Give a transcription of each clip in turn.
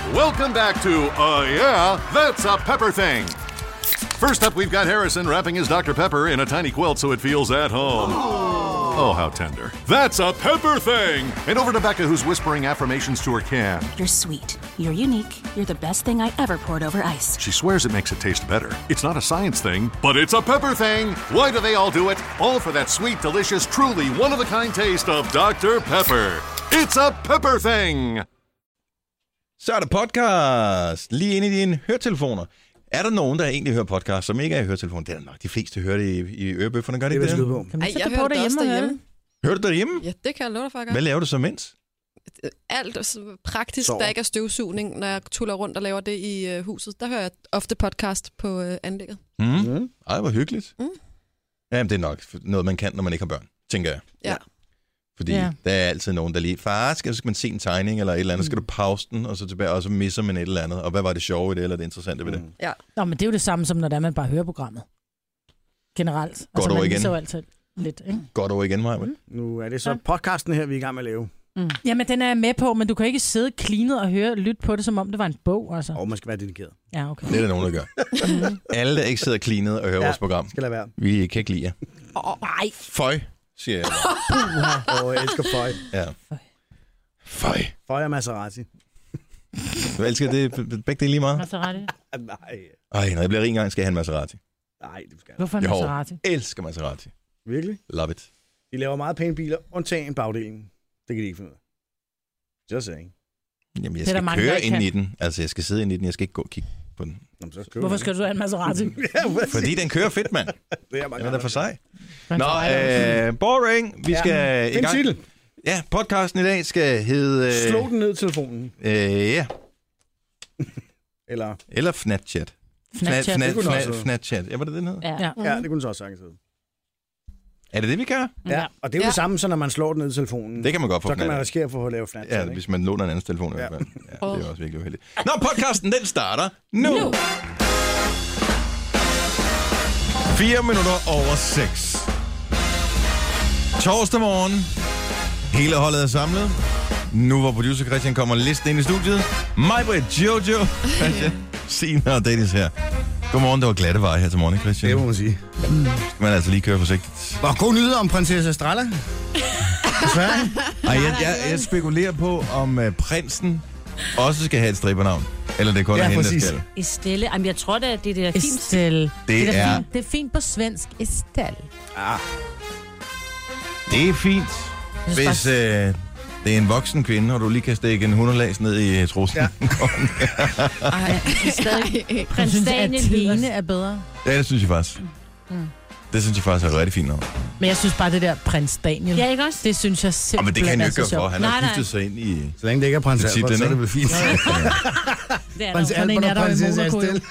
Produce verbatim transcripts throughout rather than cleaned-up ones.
Welcome back to, uh, yeah, that's a pepper thing. First up, we've got Harrison wrapping his Doctor Pepper in a tiny quilt so it feels at home. Oh, how tender. That's a pepper thing! And over to Becca, who's whispering affirmations to her can. You're sweet. You're unique. You're the best thing I ever poured over ice. She swears it makes it taste better. It's not a science thing, but it's a pepper thing! Why do they all do it? All for that sweet, delicious, truly one-of-a-kind taste of Doctor Pepper. It's a pepper thing! Så er der podcast lige inde i dine høretelefoner. Er der nogen, der egentlig hører podcast, som ikke er i høretelefoner? Det er nok de fleste, hører det i, i ørebøfferne, gør det ikke det? det? Kan man sætte det på derhjemme og høre det? Hører du derhjemme? Ja, det kan jeg love dig for at gøre. Hvad laver du så mens? Alt praktisk, Sov. der ikke er støvsugning, når jeg tuller rundt og laver det i uh, huset. Der hører jeg ofte podcast på uh, anlægget. Mm. Mm. Ej, hvor hyggeligt. Mm. Jamen, det er nok noget, man kan, når man ikke har børn, tænker jeg. Ja. Fordi ja. der er altid nogen, der lige, far, skal, skal man se en tegning eller et eller andet, skal du pause den, og så tilbage, og så misser man et eller andet. Og hvad var det sjove i det, eller det interessante ved det? Mm. Ja. Nå, men det er jo det samme, som når der man bare hører programmet. Generelt. Godt altså, over man igen. Så altid lidt, ikke? Godt over igen, Maja. Mm. Nu er det så podcasten her, vi er i gang med at lave. Mm. Jamen, den er jeg med på, men du kan ikke sidde cleanet og høre lytte på det, som om det var en bog, altså. Og man skal være dedikeret. Ja, okay. Det er der nogen, der gør. Alle, der ikke sidder cleanet og hører ja, vores program, skal lade være. Vi kan ikke lide jer. Åh, oh, nej. Føj, siger jeg. Åh, oh, jeg elsker føj. Ja. Føj. Føj og Maserati. Du elsker det begge dele lige meget? Maserati? Nej. Ej, når jeg bliver rig engang, skal jeg have en Maserati. Nej, det skal jeg. Hvorfor en jo, Maserati? Jeg elsker Maserati. Virkelig? Love it. De laver meget pæne biler, undtagen bagdelen. Det kan de ikke finde ud af. Just saying. Jamen, jeg skal mange, køre ind kan. i den. Altså, jeg skal sidde ind i den. Jeg skal ikke gå og kigge på den. Jamen, så Hvorfor skal du have en Maserati? Fordi den kører fedt, mand. Det er meget den er da for sig. Nå, øh, boring. Vi skal ja, i gang. Titel. Ja, podcasten i dag skal hedde... Øh, Slå den ned telefonen. Øh, ja. Eller... Eller Fnatchat. Fnatchat. Fnat, fnat, fnat, Fnatchat. Ja, var det den hed? Ja. Ja. ja, det kunne så også sagtens hedde. Er det det, vi gør? Ja, og det er jo ja. det samme, så når man slår den ned i telefonen. Det kan man godt få. Så kan man risikere for at lave Fnatchat. Ja, ikke? hvis man låner en anden telefon. Ja. Ja. Ja, det er også virkelig uheldigt. Nå, podcasten, den starter nu. nu. Fire minutter over seks. Torsdag morgen. Hele holdet er samlet. Nu hvor producer Christian kommer listen ind i studiet. Mig, Britt, Jojo, Signe og Dennis her. Godmorgen, det var glatte veje her til morgen, Christian. Det må man sige. Mm. Skal man altså lige køre forsigtigt. Hvor god nyhed om prinsesse Estrella? Sverige? Ej, jeg, jeg, jeg spekulerer på, om uh, prinsen også skal have et stribernavn. Eller det kun ja, er hende, præcis. der skal. Estelle. Jamen, jeg tror da, det er fint. Estelle. Det, det, er er, fint. Det er fint på svensk. Estelle. Ah. Det er fint, hvis uh, det er en voksen kvinde, og du lige kan stikke en hundredlags ned i trussen. Ja. Ej, stadig. Prins Daniel Athene er bedre. Ja, det synes jeg faktisk. Mm. Det synes jeg faktisk er rigtig fint navn. Men jeg synes bare, det der prins Daniel, ja, ikke også? Det synes jeg simpelthen oh, men det kan han jo ikke gøre for. Han nej, har nej. giftet sig ind i... Så længe det ikke er prins Albert, så er det vel fint. Det er prins Albert og prinsesse Estelle.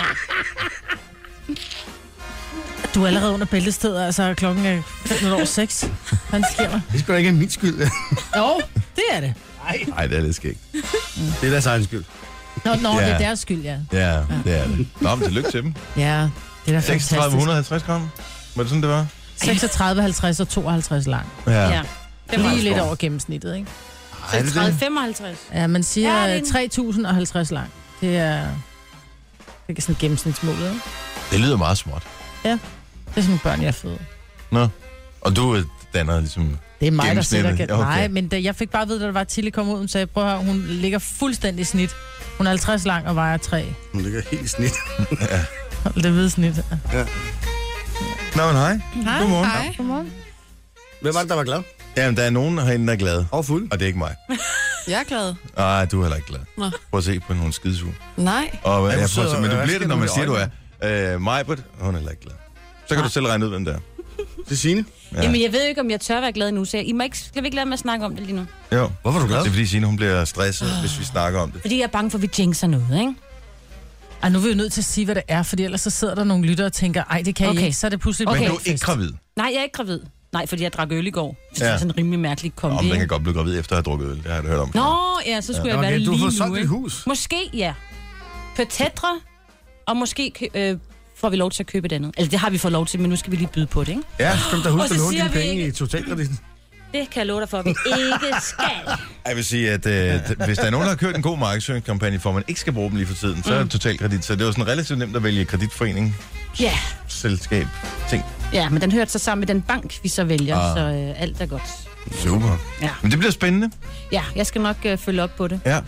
Du er allerede under bæltestedet, altså klokken er fem over seks. Hvad sker der? Det skal da ikke min skyld. Jo, det er det. Nej, det er lidt skægt. Mm. Det er deres egen skyld. Nå, nå ja. det er deres skyld, ja. Ja, det er det. Nå, men tillykke til dem. Ja, det er da fantastisk. seksogtredive hundrede og halvtreds gram? Var det sådan, det var? seksogtredive, halvtreds og tooghalvtreds lang. Ja. ja. Lige lidt over gennemsnittet, ikke? seksogtredive, femoghalvtreds. Ja, man siger ja, tre tusind og halvtreds lang. Det er, det er sådan gennemsnitsmålet, ikke? Det lyder meget småt. Ja, det er sådan børn, jeg er født. Nå, og du danner ligesom... Det er mig, der sætter gæt. Okay. Nej, men da jeg fik bare at vide, da der var Tilly kom ud, hun sagde, prøv at høre, hun ligger fuldstændig i snit. Hun er halvtreds lang og vejer tre. Hun ligger helt i snit. Ja. Det hvide snit. Ja. Nå, men hej. Hej. Godmorgen. Hej. Godmorgen. Hvem var det, der var glad? Jamen, der er nogen herinde, der er glad. Og fuld. Og det er ikke mig. Jeg er glad. Nej, du er heller ikke glad. Nå. Prøv at se på nogle skidesug. Nej. Og, Ej, jeg så, prøver, men du øh, bliver det, når man du siger, du er øh, Majbert. Hun er heller ikke glad. Så kan du selv regne ud, hvem det er. Det er Signe. Ja. Jamen, jeg ved ikke, om jeg tør være glad nu, så I må ikke, skal vi ikke lade med at snakke om det lige nu? Jo. Hvorfor er du glad? Det er fordi Signe, hun bliver stresset, oh. hvis vi snakker om det. Fordi jeg er bange for, at vi jinxer noget, ikke? Ej, nu er vi jo nødt til at sige, hvad det er, fordi ellers så sidder der nogle lyttere og tænker, ej, det kan okay. I ikke, så er det pludselig... Okay. Men du er ikke gravid? Nej, jeg er ikke gravid. Nej, fordi jeg drak øl i går. Det ja. er sådan en rimelig mærkelig kombi. Om den kan godt blive gravid efter at have drukket øl. Det har jeg hørt om. Nå, ja, så skulle ja. jeg okay, være du lige har fået nu, solgt dit hus. Måske, ja. På Tetra, og måske øh, får vi lov til at købe et andet. Altså, det har vi fået lov til, men nu skal vi lige byde på det, ikke? Ja, så skal du da huske Og så at låne siger dine vi penge ikke- i totalkreditten. Det kan jeg love dig for, at vi ikke skal. Jeg vil sige, at øh, hvis der er nogen, der har kørt en god markedsføringskampagne, for man ikke skal bruge dem lige for tiden, så er det totalkredit. Så det er jo sådan relativt nemt at vælge kreditforening, Ja. selskab, ting. Ja, men den hørte så sammen med den bank, vi så vælger, Ah. så øh, alt er godt. Super. Ja. Men det bliver spændende. Ja, jeg skal nok øh, følge op på det. Ja.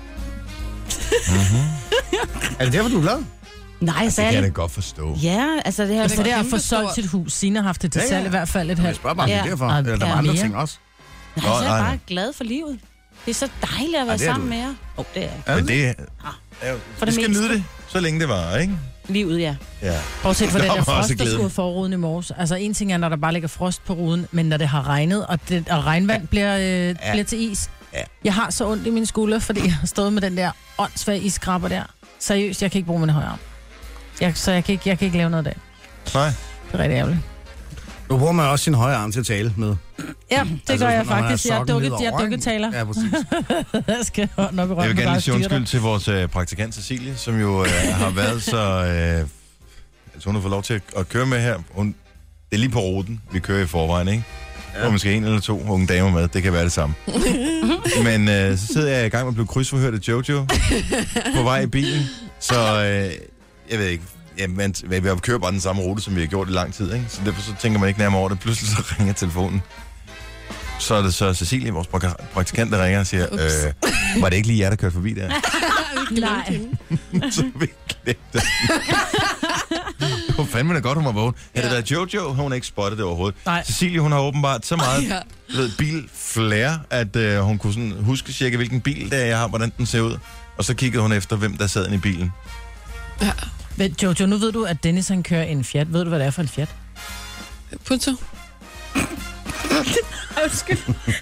Er det derfor, du er glad? Nej, Det kan jeg da særligt. godt forstå. Ja, altså det her... Altså det er at kæmpe få solgt stort. sit hus. Signe har haft det til Ja, ja. salg i hvert fald et Jeg halvt. spørger bare, om det er Ja. derfor. Og Eller der var ja, andre mere. ting også. Nej, så er nej, jeg nej. bare glad for livet. Det er så dejligt at være det er sammen du. med jer. Åh, oh, det er jeg. Men det er jo... For Vi det skal meste. nyde det, så længe det var, ikke? Livet, ja. Ja. Bortset fra Der den der var også frost, der glæden. skulle for ruden i morges. Altså en ting er, når der bare ligger frost på ruden, men når det har regnet, og, det, og regnvand ja. bliver, øh, Ja. bliver til is. Ja. Jeg har så ondt i mine skuldre, fordi jeg har stået med den der åndssvage iskrabber der. Seriøst, jeg kan ikke bruge min højre arm. Jeg, så jeg kan, ikke, jeg kan ikke lave noget af det. Nej. Det er rigtig ærgerligt. Nu bruger man også sin højre arm til at tale med. Ja, det Altså, gør jeg når man har faktisk. Jeg er sokken dukket, ned jeg er over, ikke? dukketaler. Ja, præcis. Jeg skal nok rømme Jeg vil gerne bare lige sige styre undskyld dig. til vores øh, praktikant Cecilie, som jo øh, har været så... Øh, altså hun har fået lov til at, at køre med her. Hun, det er lige på ruten, vi kører i forvejen, ikke? Ja. Og måske en eller to unge damer med, det kan være det samme. Men øh, så sidder jeg i gang med at blive krydsforhørt af Jojo på vej i bilen. Så øh, jeg ved ikke, ja, man, vi har kørt bare den samme rute, som vi har gjort i lang tid, ikke? Så derfor så tænker man ikke nærmere over det. Pludselig så ringer telefonen. Så er det så Cecilie, vores pra- praktikant, der ringer og siger, øh, var det ikke lige jer, der kørte forbi der? Nej. Så vi glemte. Det var fandme da godt, hun var vågen. Ja. Havde det været Jojo, hun har ikke spottet det overhovedet. Nej. Cecilie, hun har åbenbart så meget Ja. du ved, bilflair, at øh, hun kunne sådan huske cirka, hvilken bil det er, jeg har, hvordan den ser ud. Og så kiggede hun efter, hvem der sad inde i bilen. Ja. Men Jojo, nu ved du, at Dennis han kører en Fiat. Ved du, hvad det er for en Fiat? Punto. Undskyld.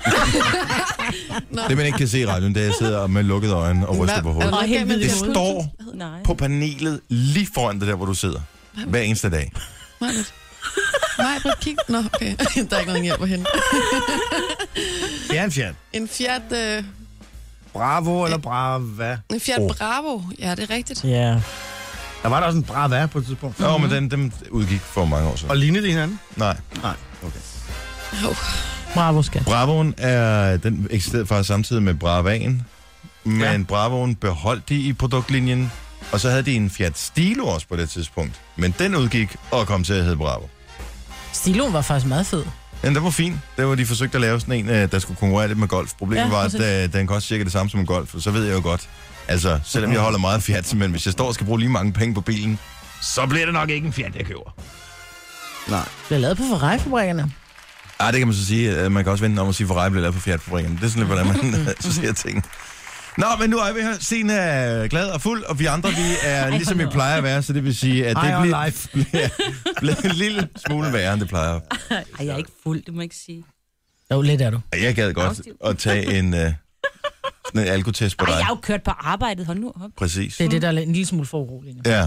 Det man ikke kan se i radioen, det er, at jeg sidder med lukkede øjne og ryster på hovedet. Er der helt noget vildt. galt med Det står Nej. på panelet lige foran det der, hvor du sidder. Hver eneste dag. Nej, Britt, kig. Nå, okay. Der er ikke noget hjælp at hente. Det er en Fiat. En Fiat, øh, Bravo eller Brava? en Fiat Oh. Bravo. Ja, det er rigtigt. Ja. Der var der også en Brava på et tidspunkt. Nå, men den, den udgik for mange år siden. Og lignede de hinanden? Nej. Nej, okay. Oh. Bravo, skat. Bravoen er, den eksisterede faktisk samtidig med Bravaen, men Ja. ja. Bravoen beholdt de i produktlinjen, og så havde de en Fiat Stilo også på det tidspunkt. Men den udgik og kom til at hedde Bravo. Stiloen var faktisk meget fed. Men den var fin. Det var de forsøgte at lave sådan en, øh, der skulle konkurrere lidt med Golf. Problemet Ja, ja, var, at præcis. øh, den kostede cirka det samme som en Golf, og så ved jeg jo godt. Altså, selvom jeg holder meget af Fiat, men hvis jeg står og skal bruge lige mange penge på bilen, så bliver det nok ikke en Fiat, jeg køber. Nej. Det er lavet på Ferrari-fabrikkerne. Ah, det kan man så sige. Man kan også vente om at sige, at Ferrari bliver lavet på Fiat-fabrikken. Det er sådan lidt, hvordan man så siger ting. Nå, men nu er vi her. Signe er glad og fuld, og vi andre, vi er ligesom vi plejer at være, så det vil sige, at det High on bliver, life. bliver, bliver en lille smule værre, end det plejer. Ej, jeg er ikke fuld, det må jeg ikke sige. Jo, lidt er du. Jeg gad godt at tage en, uh, sådan en alkotest på Ej, dig. jeg har jo kørt på arbejdet, hold nu op. Præcis. Det er det, der er en lille smule for uroligende. Ja.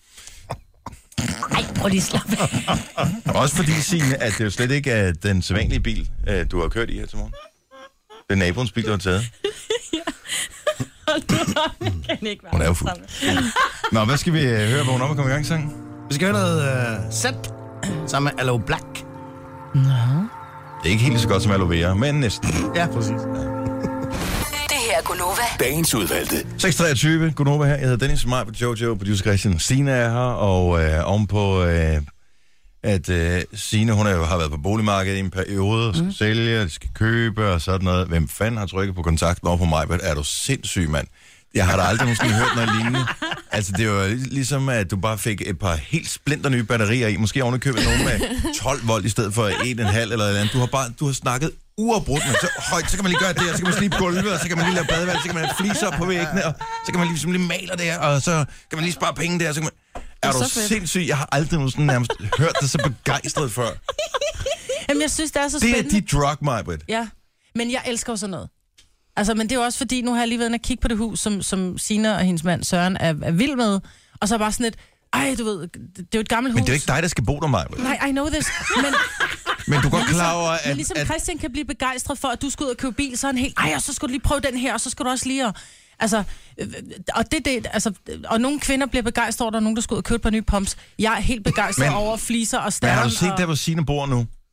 Ej, prøv lige at slappe af. Også fordi, Signe, at det jo slet ikke er den sædvanlige bil, uh, du har kørt i her til morgen. Det er naboens bil, du har taget. Hold nu op, jeg kan ikke være Hun er jo fuld. sammen. Nå, hvad skal vi uh, høre, hvor hun op og komme i gang, sang? Vi skal høre noget uh, sæt sammen med Aloe Black. Nå. Det er ikke helt så godt som aloe vera, men næsten. Ja, præcis. Det her er Gunova. Dagens udvalgte. seks treogtyve, Gunova her. Jeg hedder Dennis, mig på Jojo, producer Christian. Stine er her, og øh, ovenpå, øh, at øh, Stine, hun er jo, har været på boligmarkedet i en periode, og skal mm. sælge, og skal købe og sådan noget. Hvem fanden har trykket på kontakten over på mig? Er du sindssyg, mand? Jeg har da aldrig måske hørt noget lignende. Altså, det var ligesom, at du bare fik et par helt splinter nye batterier i. Måske ovenikøbet nogen med tolv volt i stedet for en komma fem eller et eller andet. Du har bare, du har snakket uafbrudt med. Så højt, så kan man lige gøre det, og så kan man slibe gulvet, og så kan man lige lave badeværelse, så kan man have fliser op på væggene, og så kan man lige, lige male der, og så kan man lige spare penge der, så kan man... Er du sindssyg? Jeg har aldrig nogensinde nærmest hørt dig så begejstret før. Jamen, jeg synes, det er så Det spændende. er dit drug, Maj-Brit. Ja, men jeg elsker jo sådan noget. Altså, men det er jo også fordi, nu har jeg lige været inde og kigge på det hus, som, som Sina og hendes mand Søren er, er vild med. Og så er bare sådan et, ej, du ved, det er jo et gammelt hus. Men det er jo ikke dig, der skal bo der, Maj-Brit. Nej, I know this. Men, Men du er godt ligesom, klar over, men at... ligesom at Christian kan blive begejstret for, at du skal ud og købe bil, så er han helt, ej, og så skal du lige prøve den her, og så skal du også lige... Og, altså, øh, og det, det, altså, og nogle kvinder bliver begejstret over, at der er nogen, der skal ud og købe et par nye pumps. Jeg er helt begejstret Men- over fliser og men stærker. har du set der, hvor Signe bor nu?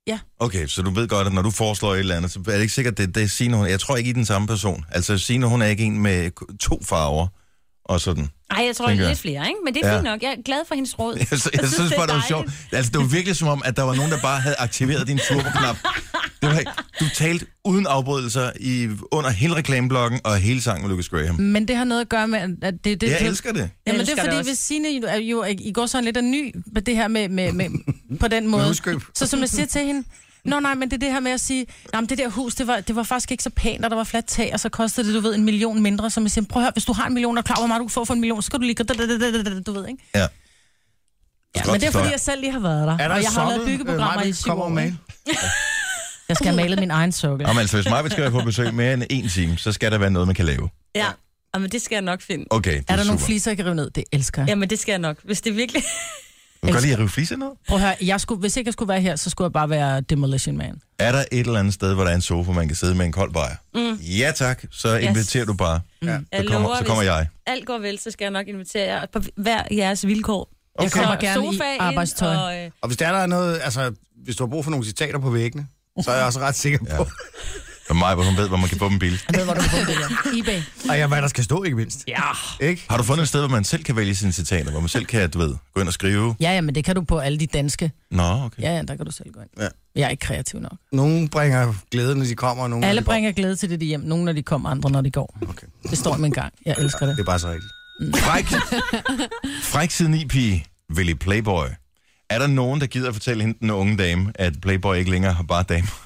Ja. Okay, så du ved godt, at når du foreslår et eller andet, så er det ikke sikkert, at det, det er Signe, hun... Jeg tror ikke, I er den samme person. Altså, Signe, hun er ikke en med to farver og sådan. Ej, jeg tror, det er lidt flere, ikke? Men det er Ja. fint nok. Jeg er glad for hendes råd. Jeg, jeg, jeg synes bare, det var sjovt. Altså, det var virkelig som om, at der var nogen, der bare havde aktiveret din turboknap. Det var, du talte uden afbrydelser i, under hele reklameblokken og hele sangen med Lucas Graham. Men det har noget at gøre med, at det... det Jeg det, elsker det. Jamen, Jeg det elsker er fordi, det også. hvis Signe jo, er jo I går sådan lidt af ny med det her med, med, med på den måde. huskøb. Så som jeg siger til hende, nå nej, men det er det her med at sige, nej, men det der hus, det var, det var faktisk ikke så pænt, og der var fladt tag, og så kostede det, du ved, en million mindre. Så jeg siger, prøv at høre, hvis du har en million, og klar, hvor meget du kan få for en million, så skal du lige... Du ved, ikke? Ja. Ja, men det er fordi, jeg selv lige har været der. Er der og jeg har sokkel, lavet byggeprogrammer øh, i syv kommer år. med? ikke? Jeg skal have malet min egen sokkel. Jamen, altså, hvis mig skal være på besøg mere end en time, så skal der være noget, man kan lave. Ja, men det skal jeg nok finde. Okay, det er, Er der nogle super. fliser, jeg kan rive ned? Det elsker jeg. Jamen, det skal jeg nok. Hvis det virkelig... Du kan godt lide at rive fliser ned. Prøv at høre, jeg skulle, hvis ikke jeg skulle være her, så skulle jeg bare være Demolition Man. Er der et eller andet sted, hvor der er en sofa, man kan sidde med en kold bajer? Mm. Ja tak, så inviterer du bare. Ja. Så Jeg kommer, lover, så kommer hvis jeg. alt går vel, så skal jeg nok invitere jer på hver jeres vilkår. Jeg Okay. kommer gerne Sofa i ind, arbejdstøj. Og, øh, Og hvis der er noget, altså, hvis du har brug for nogle citater på væggene, så er jeg også ret sikker på, Ja. Og mig, hvor hun ved, hvor man kan få dem billigt. Jeg ved, hvor du kan få det der. eBay. og ja, hvad der skal stå, ikke mindst. Ja. Ikke? Har du fundet et sted, hvor man selv kan vælge sine citater, hvor man selv kan, du ved, gå ind og skrive? Ja, ja, men det kan du på alle de danske. Nå, okay. Ja, ja, der kan du selv gå ind. Ja. Jeg er ikke kreativ nok. Nogle bringer glæde, når de kommer, og nogle Alle når de går. bringer glæde til det de hjem. Nogle, når de kommer, andre, når de går. Okay. Det står min gang. Jeg elsker det. Det er bare så rigtigt. Fræk, fræk side ni pige vil i Playboy. Er der nogen, der gider at fortælle hende, den unge dame, at Playboy ikke længere har bare damer?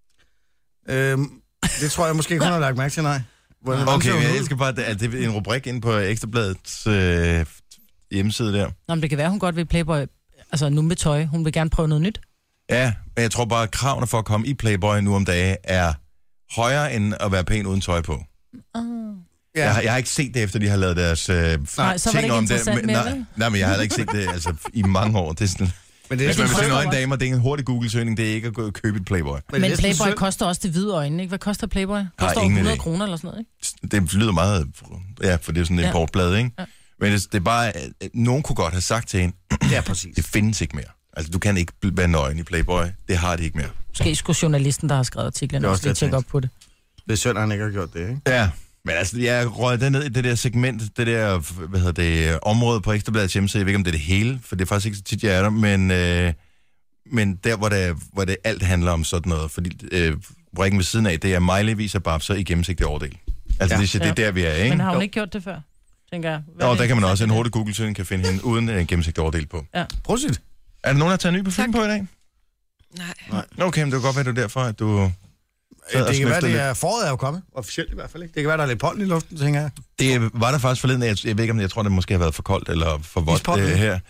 Øhm, det tror jeg måske ikke, hun har lagt mærke til, nej. Hvordan Okay, ser hun men jeg ud? elsker bare, at det er en rubrik inde på Ekstrabladets øh, hjemmeside der. Nå, men det kan være, hun godt vil Playboy. Altså nu med tøj. Hun vil gerne prøve noget nyt. Ja, men jeg tror bare, at kravene for at komme i Playboy nu om dagen er højere end at være pæn uden tøj på. Uh. Ja. Jeg, har, jeg har ikke set det, efter de har lavet deres øh, Nej, så var det ting ikke om det. interessant Men, mere, nej, vel? nej, men jeg har heller ikke set det altså, i mange år. Det er sådan, Men det er hvis man vil sådan se synd. nøgen damer, det er en hurtig Google-søgning, det er ikke at gå og købe et Playboy. Men, Men det er sådan Playboy synd. koster også det hvide øjne, ikke? Hvad koster Playboy? Koster ingen hundrede idé. kroner eller sådan noget, ikke? Det lyder meget, ja, for det er sådan et Ja. importblad, ikke? Ja. Men det, det er bare, at nogen kunne godt have sagt til hende, Ja, præcis. det findes ikke mere. Altså, du kan ikke være nøgen i Playboy. Det har de ikke mere. Måske skulle journalisten, der har skrevet artiklen, Det er også også lige det, tjekke jeg op på det. Det er synd, at han ikke har gjort det, ikke? Ja, men altså, jeg røg det ned i det der segment, det der, hvad hedder det, område på Ekstrabladets hjemmeside. Jeg ved ikke, om det er det hele, for det er faktisk ikke så tit, jeg er der, men, øh, men der, hvor det, hvor det alt handler om sådan noget, fordi øh, rækken ved siden af, det er Miley viser babser i gennemsigtig overdel. Altså, Ja. ja. det, det er der, vi er, ikke? Men har hun Jo. ikke gjort det før, tænker jeg? Hvad er Og det der kan man også, en interessant i hurtig Google-søgning kan finde hende uden en gennemsigtig overdel på. Prøv sit. Er der nogen, der har taget en ny parfume på i dag? Nej. Okay, men det kan godt være, det er derfor, at du... sad og Det kan være, snøftede det lidt. er foråret er jo kommet. Officielt i hvert fald, ikke? Det kan være, der er lidt pollen i luften, tænker jeg. Det var der faktisk forleden, jeg, jeg ved ikke, om jeg tror, det måske har været for koldt eller for vådt Ispollen. øh, her.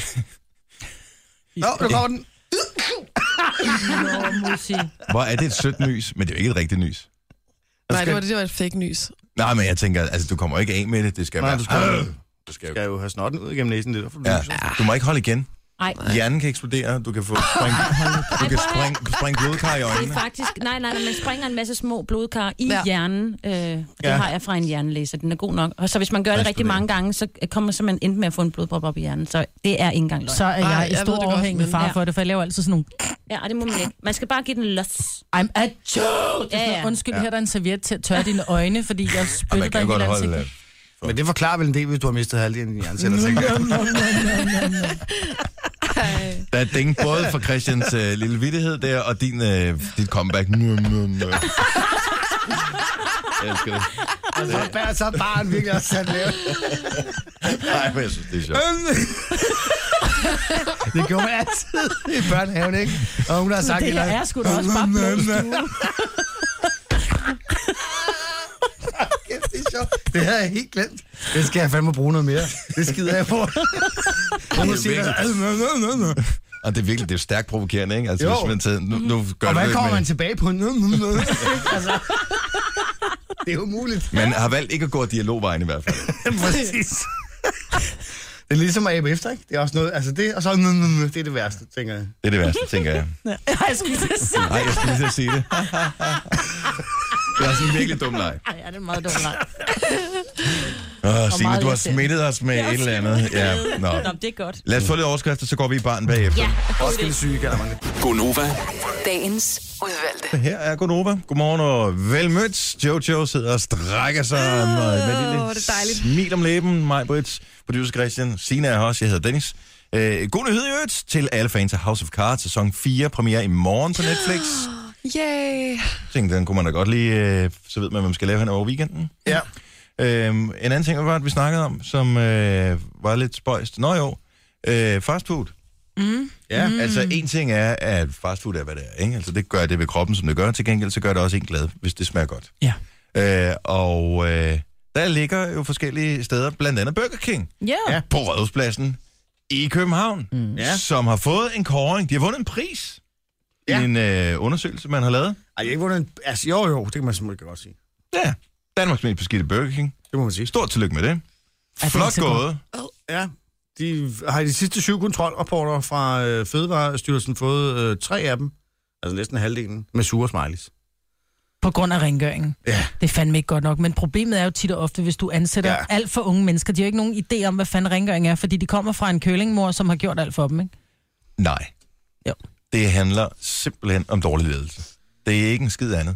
Nå, der kommer den. det? Nå, Musi. Hvor er det et sødt nys, men det er jo ikke et rigtigt nys. Nej, det var, det var et fake nys. Nej, men jeg tænker, altså, du kommer ikke af med det. Det skal Nej, være... du skal- du skal Skal jo have snotten ud igennem næsen, det er derfor, du ja. lyser. Du må ikke holde igen. Ej, Hjernen kan eksplodere. Du kan få spring, du kan spring, springe blodkar i det øjnene. er faktisk... Nej, nej, nej, man springer en masse små blodkar i Ja. ja. hjernen. Øh, det Ja. har jeg fra en hjernelæser. Den er god nok. Og så hvis man gør det rigtig Eksploderer. mange gange, så kommer man simpelthen ind med at få en blodprop op i hjernen. Så det er ikke engang løgn. Så er Ej, jeg i jeg ved stor det godt, overhængende men- far Ja. for det, for jeg laver altid sådan nogle... Ja, og det må man ikke. Man skal bare give den los. I'm a joke! Ja, ja. Undskyld, her er der en serviet til at tørre dine øjne, fordi jeg Og man spyttede kan dig jo i godt hele holde... ansigtet. øh, Men det forklarer vel en del, hvis du har mistet halvdelen af dine hjerneceller, tænker jeg. Der er ding både for Christians øh, lille vittighed der, og din, øh, dit comeback. Nø, nø, nø. Jeg elsker det. Altså, så bærer så barn virkelig også sat lavt. Nej, men jeg synes, det er sjovt. Det gjorde man altid i børnehaven, ikke? Og hun har sagt... Det her er sgu da også bare blodstue. Kæft, det er sjovt. Det havde jeg helt glemt. Det skal jeg fandme bruge noget mere. Det skider jeg på. Hun må sige, virkelig- Og det er virkelig, det er stærkt provokerende, ikke? Altså, Jo. hvis man tager, nu, nu gør og du hvad det kommer man med... tilbage på? Altså, det er jo umuligt. Man har valgt ikke at gå dialogvejen i hvert fald. Præcis. Det er ligesom at abe efter, ikke? Det er også noget, altså det, og så det er det værste, tænker jeg. Det er det værste, tænker jeg. Nej, jeg skulle til at sige. Nej, jeg skulle lige til at sige det. Det er også en virkelig dum leg. Ej, ja, det er meget dumt. Nej. Åh, Signe, meget du har irriterende. smittet os med et eller andet. Ja, nå. Nå, det er godt. Lad os få lidt overskrifter, så går vi i barn bagefter. Ja, Roskilde syge, kalder man det. Gonova. Dagens udvalgte. Her er Gonova. Godmorgen og velmødt. Jojo sidder og strækker sig oh, med et lille det er dejligt. smil om læben. Mig, Britt, producer Christian, Signe er her også. Jeg hedder Dennis. Øh, god nyhed i øvrigt til alle fans af House of Cards. Sæson fire premiere i morgen på Netflix. Yay! Tænkte, den kunne man da godt lige, øh, så ved man, hvad man skal lave hen over weekenden. Ja. Øhm, en anden ting, var, at vi snakkede om, som øh, var lidt spøjst. Nå jo, øh, fast food. Mm. Ja. Mm. Altså, en ting er, at fast food er, hvad det er, ikke? Altså, det gør det ved kroppen, som det gør. Til gengæld, så gør det også en glad, hvis det smager godt. Ja. Øh, og øh, der ligger jo forskellige steder, blandt andet Burger King, Ja. Ja. på Rådhuspladsen i København, mm. Ja. som har fået en kåring. De har vundet en pris Ja. i en øh, undersøgelse, man har lavet. Ej, jeg har ikke vundet en... Altså, jo, jo, det kan man simpelthen godt sige. Ja, Danmarks mest beskidte Burger King. Det må man sige. Stort tillykke med det. det er Flot ikke så gået. Ja. De har i de sidste syv kontrolrapporter fra øh, Fødevarestyrelsen fået øh, tre af dem, altså næsten halvdelen, med sure smileys. På grund af rengøringen. Ja. Det er fandme ikke godt nok, men problemet er jo tit og ofte, hvis du ansætter Ja. ja. alt for unge mennesker. De har jo ikke nogen idé om, hvad fanden rengøring er, fordi de kommer fra en kølingmor, som har gjort alt for dem, ikke? Nej. Jo. Det handler simpelthen om dårlig ledelse. Det er ikke en skid andet.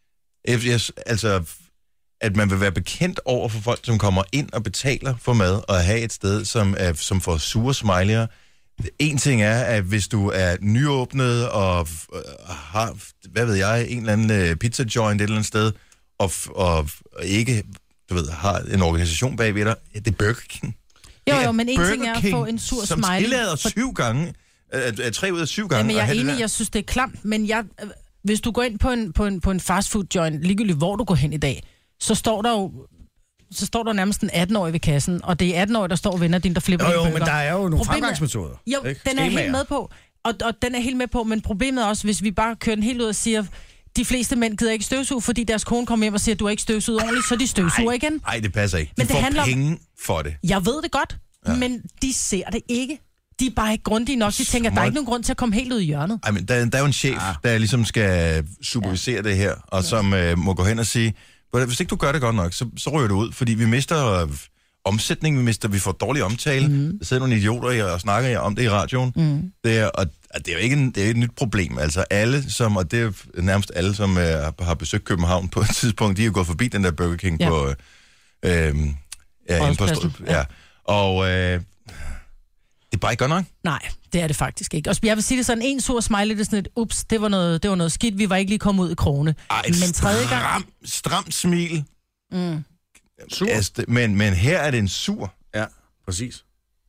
Jeg, altså, at man vil være bekendt over for folk, som kommer ind og betaler for mad, og have et sted, som, er, som får sure smiley'er. En ting er, at hvis du er nyåbnet og øh, har, hvad ved jeg, en eller anden øh, pizza joint et eller andet sted, og, og, og ikke, du ved, har en organisation bagved dig, ja, det er Burger King. Jo, Det jo, men en Burger ting er at King, få en sur som smiley. tillader for- syv gange, øh, tre ud af syv gange. Jamen, jeg at er have det enig, der. jeg synes, det er klamt, men jeg, øh, hvis du går ind på en, på en, på en fastfood joint, ligegyldigt hvor du går hen i dag, så står der jo så står der nærmest en atten-årig ved kassen, og det er atten-årige, der står og vender din, der flipper Jo, dine jo, men burger. der er jo nogle Problemet- fremgangsmetoder. Jo, ikke? den er jeg helt Skemaer. med på, og, og den er helt med på, men problemet er også, hvis vi bare kører den helt ud og siger, de fleste mænd gider ikke støvsuge, fordi deres kone kommer hjem og siger, at du har ikke støvsuget ordentligt, så de støvsuger igen. Nej, det passer ikke. De Men det får handler om- penge for det. Jeg ved det godt, ja. Men de ser det ikke. De er bare ikke grundige nok. De tænker, at der er Småt. ikke nogen grund til at komme helt ud i hjørnet. Ej, men der, der er jo en chef, Ah. der ligesom skal supervisere ja. det her, og som øh, må gå hen og sige, hvis ikke du gør det godt nok, så, så ryger du ud, fordi vi mister øh, omsætning, vi mister, vi får dårlig omtale. Mm. Der sidder nogle idioter i, og snakker om det i radioen. Mm. Det er, og, og det er jo ikke, en, det er et nyt problem. Altså alle, som, og det er nærmest alle, som øh, har besøgt København på et tidspunkt, de er jo gået forbi den der Burger King Ja. på... Øh, øh, ja, inde på Rådhuspladsen, Str- ja. Og øh, det er bare ikke godt nok. Nej, det er det faktisk ikke. Og jeg vil sige det sådan, en sur smiley, det er sådan et, ups, det var noget, det var noget skidt, vi var ikke lige kommet ud i krone. Ej, et Men tredje gang... stram, stramt smil. Mm. Sur. Altså, det- men, men her er det en sur. Ja, præcis.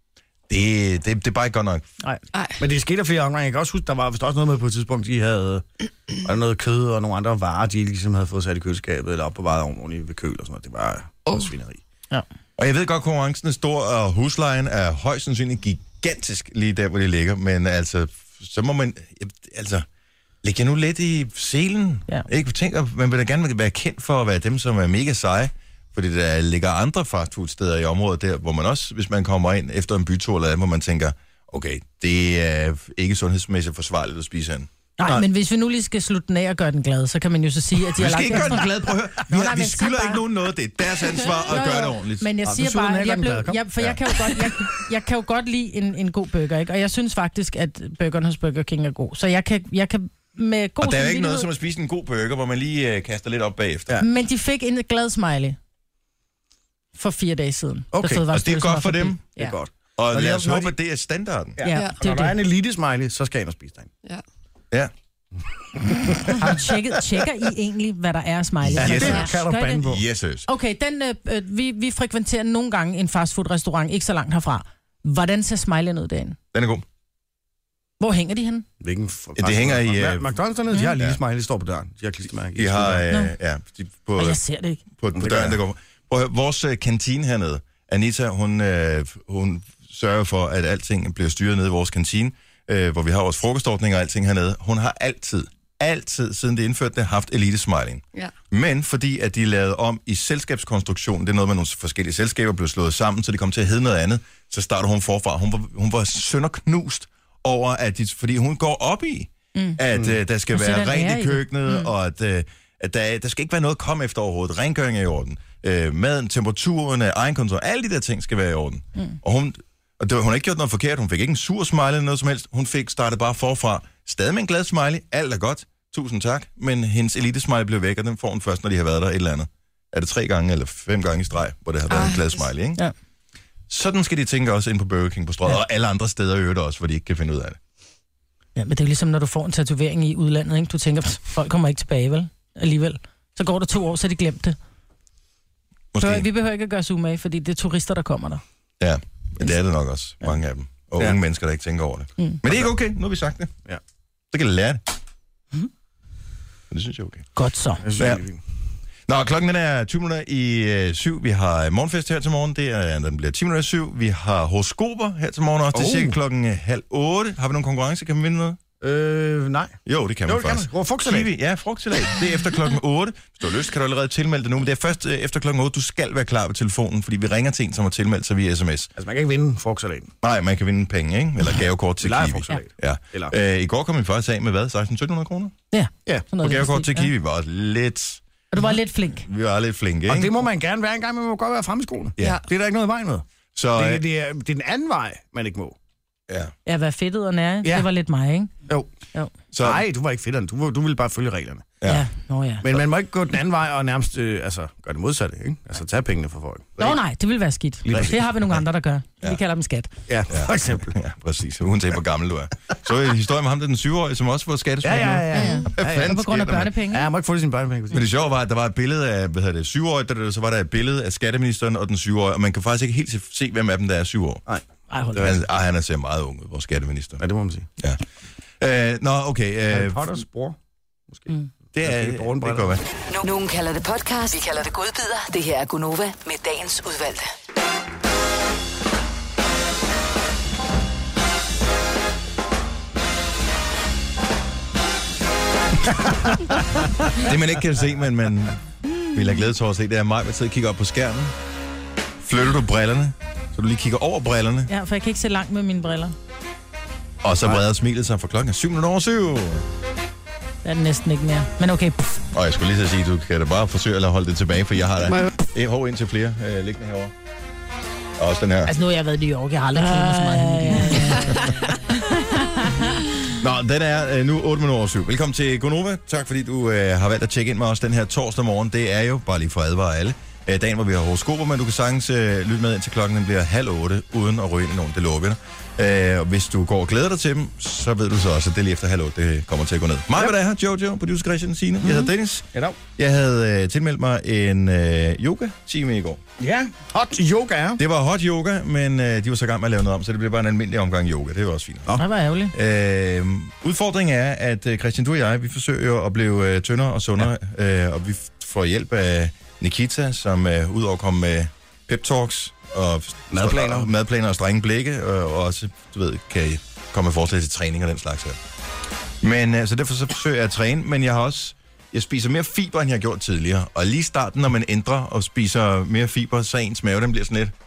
Det, det, det er bare ikke godt nok. Nej. Men det skete flere omgange. Jeg kan også huske, der var vist også noget med på et tidspunkt, de havde var der noget kød og nogle andre varer, de ligesom havde fået sat i køleskabet eller opbevaret ordentligt ved køl og sådan noget. Det var oh. svineri. Ja. Og jeg ved godt, konkurrencen er stor, og huslejen er højst sandsynligt gigantisk lige der, hvor de ligger. Men altså, så må man... Altså, læg jer nu lidt i selen. Ja. Ikke? Tænk, at man vil da gerne være kendt for at være dem, som er mega seje. Fordi der ligger andre fastfoodsteder i området der, hvor man også, hvis man kommer ind efter en bytur eller andet, hvor man tænker, okay, det er ikke sundhedsmæssigt forsvarligt at spise hen. Nej, Nej. men hvis vi nu lige skal slutte den af og gøre den glad, så kan man jo så sige, at de Vi har skal lagt ikke gøre ekstra... den glad, prøv at høre. Vi, Nå, har, nej, vi men så skylder bare- ikke nogen noget, det er deres ansvar at Jo, jo. gøre det ordentligt. Men jeg Nå, siger så slutter den bare, af, jeg gør den blev, glad. Kom. jeg, for jeg kan, jo godt, jeg, jeg kan jo godt lide en, en god burger, ikke? Og jeg synes faktisk, at burgeren hos Burger King er god. Så jeg kan, jeg kan med god Og der er jo ikke noget samvittighed- som at spise en god burger, hvor man lige øh, kaster lidt op bagefter. Ja. Men de fik en glad smiley for fire dage siden. Okay, da og det er Fødevarestyrelsen godt var for forbi. dem. Det er Ja. godt. Og Og lad lige os når håbe, de- at det er standarden. Ja, Ja, ja. det er Når jo der er det. en elite-smiley, så skal jeg ind og spise den. Ja. Ja. Har du tjekket, tjekker I egentlig, hvad der er af smiley? Ja, Det det kan du Gør I bande det? på. Yes, yes. Okay, den, øh, øh, vi, vi frekventerer nogle gange en fastfood-restaurant, ikke så langt herfra. Hvordan ser smiley'en ud derinde? Den er god. Hvor hænger de henne? Hvilken f- Ja, det hænger i, Ja, øh, McDonald's dernede, de har lige Ja. smiley, det står på døren. De har klistermærke. De har, øh, Nå. ja, de, på, Og jeg ser det ikke. på, på Det døren, gør der går. Prøv at høre, vores øh, kantine hernede, Anita, hun, øh, hun sørger for, at alting bliver styret nede i vores kantine, øh, hvor vi har vores frokostordning og alting hernede. Hun har altid, altid, siden det indførte det, haft Elite Smiling. Ja. Men fordi at de lavede om i selskabskonstruktionen, det er noget med nogle forskellige selskaber, blev slået sammen, så det kom til at hedde noget andet, så startede hun forfra. Hun var, hun var sønderknust over, at de, fordi hun går op i, mm. at øh, der skal Hun sætter være en ære rent i i det. køkkenet, mm. og at, øh, at der, der skal ikke være noget at komme efter overhovedet. Rengøring er i orden. Øh, maden, temperaturen, egenkontrol, alle de der ting skal være i orden. Mm. Og hun, og det, hun har ikke gjort noget forkert. Hun fik ikke en sur smiley eller noget som helst. Hun fik startet bare forfra. Stadig med en glad smiley. Alt er godt. Tusind tak. Men hendes elite-smiley blev væk, og den får hun først, når de har været der et eller andet. Er det tre gange eller fem gange i streg, hvor det har været Ej, en glad smiley, ikke? Ja. Sådan skal de tænke også ind på Burger King på Strøget, ja. Og alle andre steder i øvrigt også, hvor de ikke kan finde ud af det. Ja, men det er ligesom, når du får en tatovering i udlandet, ikke? Du tænker, folk kommer ikke tilbage, vel? Alligevel. Så går der to år, så har de glemt det. Så vi behøver ikke at gøre zoom af, fordi det er turister, der kommer der. Ja, men det er det nok også, mange ja. af dem. Og ja. unge mennesker, der ikke tænker over det. Mm. Men det er ikke okay, nu har vi sagt det. Ja. Så kan de lære det. Mm. Men det synes jeg er okay. Godt så. Ja. Nå, klokken er tyve minutter i øh, syv. Vi har morgenfest her til morgen. Det er, den bliver ti minutter i syv. Vi har horoskoper her til morgen også. Det er oh. cirka klokken halv otte. Har vi nogen konkurrence? Kan vi vinde noget? Øh, nej. Jo, det kan man jo, faktisk. Kan man. Frugtsalat. Kiwi, ja, frugtsalat. Det er efter klokken otte. Hvis du har lyst, kan du allerede tilmelde dig nu. Men det er først øh, efter klokken otte, du skal være klar ved telefonen, fordi vi ringer til en, som har tilmeldt sig via sms. Altså, man kan ikke vinde frugtsalaten. Nej, man kan vinde penge, ikke? Eller gavekort til Kiwi. Frugtsalat. Ja. Eller... Øh, I går kom vi faktisk af med hvad? seksten til sytten hundrede kroner? Ja. Ja, og gavekort til Kiwi var også lidt... Og du var lidt flink. Vi var lidt flinke, ikke? Og det må man gerne være en gang, men man må godt være fremme i skolen. Ja. Det er der ikke noget i vejen med. Så, det, det, er, det er den anden vej, man ikke må. Ja. Ja, være fedtet og nære. Ja. Det var lidt mig, ikke? Jo. jo. Så... Nej, du var ikke fedteren. Du, du ville bare følge reglerne. Ja. ja. Nå, ja. Men man må ikke gå den anden vej og nærmest øh, altså, gøre det modsatte, ikke? Altså tage pengene fra folk. Nå nej, det vil være skidt. Det har vi nogle andre, der gør. Ja. Vi kalder dem skat. Ja, for eksempel. Ja, præcis. Uanset hvor gammel du er. Så er en historie med ham, der den syv-årige, som også får skattespring. Ja, ja, ja. ja. Hvad ja, ja. ja, på grund af børnepenge. Ja, jeg må ikke få det sine børnepenge. Men det sjove var, at der var et billede af, hvad hedder det, syv-årige, der, så var der et billede af skatteministeren og den syv-årige, og man kan faktisk ikke helt se, hvem af dem, der er syv år. Nej. Ej, hold da. Ej, han er ser meget ung ud, vores skatteminister. Ja, det må man sige. Ja. Øh, nå, okay. Øh, Harry Potters bror, måske. Mm. Det er, det kan godt være. Nogen kalder det podcast, vi kalder det godbider. Det her er Gunova med dagens udvalgte. Det man ikke kan se, men man vil have glæde til at se, det er mig, der sidder og kigger op på skærmen. Flytter du brillerne, så du lige kigger over brillerne. Ja, for jeg kan ikke se langt med mine briller. Og så breder smilet sig for klokken syv minutter over syv. Det er det næsten ikke mere. Men okay. Og jeg skulle lige så sige, du kan da bare forsøge at holde det tilbage, for jeg har da et hår ind til flere øh, liggende herovre. Og også den her. Altså nu har jeg været i New York, jeg har aldrig klinet så meget. Nå, den er øh, nu otte minutter over syv. Velkommen til Gunova. Tak fordi du øh, har valgt at tjekke ind med os den her torsdag morgen. Det er jo, bare lige for at advare alle, øh, dagen, hvor vi har horoskoper, men du kan sagtens øh, lytte med indtil klokken bliver halv otte, uden at ryge ind i nogen. Det lover vi dig. Øh, og hvis du går og glæder dig til dem, så ved du så også, at det er lige efter halv otte, det kommer til at gå ned. Mig, hvad der er her, Jojo, producer Christian, Signe. Mm-hmm. Jeg hedder Dennis. Ja, dag. Jeg havde øh, tilmeldt mig en øh, yoga-time i går. Ja, hot yoga, ja. Det var hot yoga, men øh, de var så i gang med at lave noget om, så det blev bare en almindelig omgang yoga. Det var også fint. Det var ærgerligt. Øh, udfordringen er, at øh, Christian, du og jeg, vi forsøger jo at blive øh, tyndere og sundere, ja. øh, og vi får hjælp af Nikita, som øh, udover at komme med pep-talks, og madplaner. Og madplaner og strenge blikke, og, og også, du ved, kan I komme med forslag til træning og den slags her. Men altså, derfor så forsøger jeg at træne, men jeg har også, jeg spiser mere fiber, end jeg har gjort tidligere. Og lige i starten, når man ændrer og spiser mere fiber, så ens mave, den bliver sådan lidt...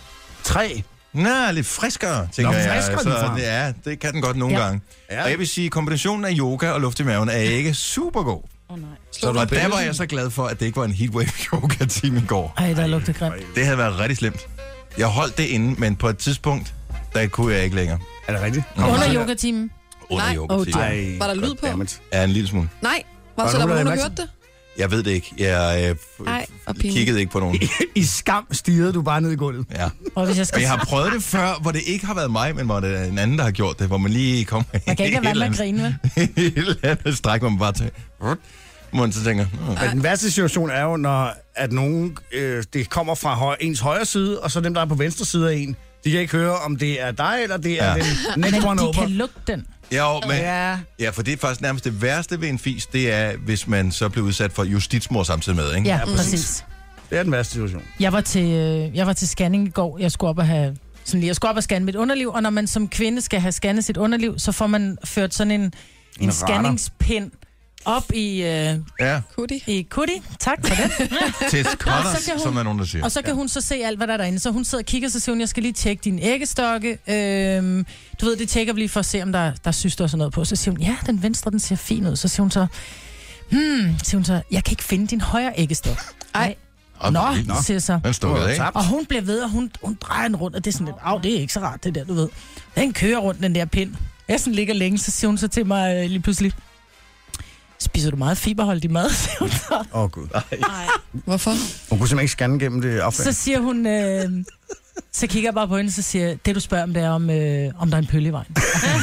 Tre? Nej, lidt friskere, tænker Nå, jeg. friskere, så det, er, det kan den godt nogle ja. gange. Ja. Og jeg vil sige, kombinationen af yoga og luft i maven er ikke super god. Oh, nej. Så og der var jeg så glad for, at det ikke var en heatwave yoga-time i går. Ej, der lugtede grimt. Det havde været rigtig slemt. Jeg holdt det inde, men på et tidspunkt, der kunne jeg ikke længere. Er det rigtigt? Mm. Under yoga-timen? Under yoga-timen. Var der lyd på? Ja, en lille smule. Nej, var, var så der nogen, der hørte det? Jeg ved det ikke. Jeg øh, Ej, kiggede ikke på nogen. I, I skam stirrede du bare ned i gulvet. Ja. Og hvis jeg, skal... og jeg har prøvet det før, hvor det ikke har været mig, men hvor det er en anden, der har gjort det. Hvor man lige kommer... Man kan ikke lade være med at grine, vel? Et eller andet stræk, hvor man bare tager... Hvor man så tænker... Oh. Men den værste situation er jo, når at nogen, øh, det kommer fra høj, ens højre side, og så dem, der er på venstre side af en, de kan ikke høre, om det er dig, eller det er ja. den next one over. Men de kan lugte den. Jo, men, ja. ja, for det er faktisk nærmest det værste ved en fis, det er, hvis man så bliver udsat for justitsmord samtidig med, ikke? Ja, ja præcis. Det er den værste situation. Jeg var til, øh, jeg var til scanning i går. Jeg skulle op og have, sådan lige, jeg skulle op og scanne mit underliv, og når man som kvinde skal have scannet sit underliv, så får man ført sådan en, en, en scanningspind op i... Øh, ja. Kuti. I kuti. Tak for det. Til cutters, som der er nogen, der siger. Og så kan ja. hun så se alt, hvad der er derinde. Så hun sidder og kigger, så siger hun, jeg skal lige tjekke dine æggestokke. Øhm, du ved, det tjekker vi lige for at se, om der, der er syster og sådan noget på. Så siger hun, ja, den venstre, den ser fin ud. Så siger hun så, hmm, siger hun så, jeg kan ikke finde din højre æggestok. Ej. Op, Nå, nå. siger så. Den stukket af. Og hun bliver ved, og hun, hun drejer den rundt, og det er sådan lidt, af, det er ikke så rart, det der, du ved. Den kører rundt, den der pind. Jeg sådan ligger længe, så siger hun så til mig øh, lige pludselig, spiser du meget fiberholdig mad, siger hun så. Åh, oh, gud. Hvorfor? Hun kunne simpelthen ikke scanne gennem det affald. Så siger hun, øh, så kigger jeg bare på hende, så siger jeg, det du spørger om, det er, om, øh, om der er en pølle i vejen.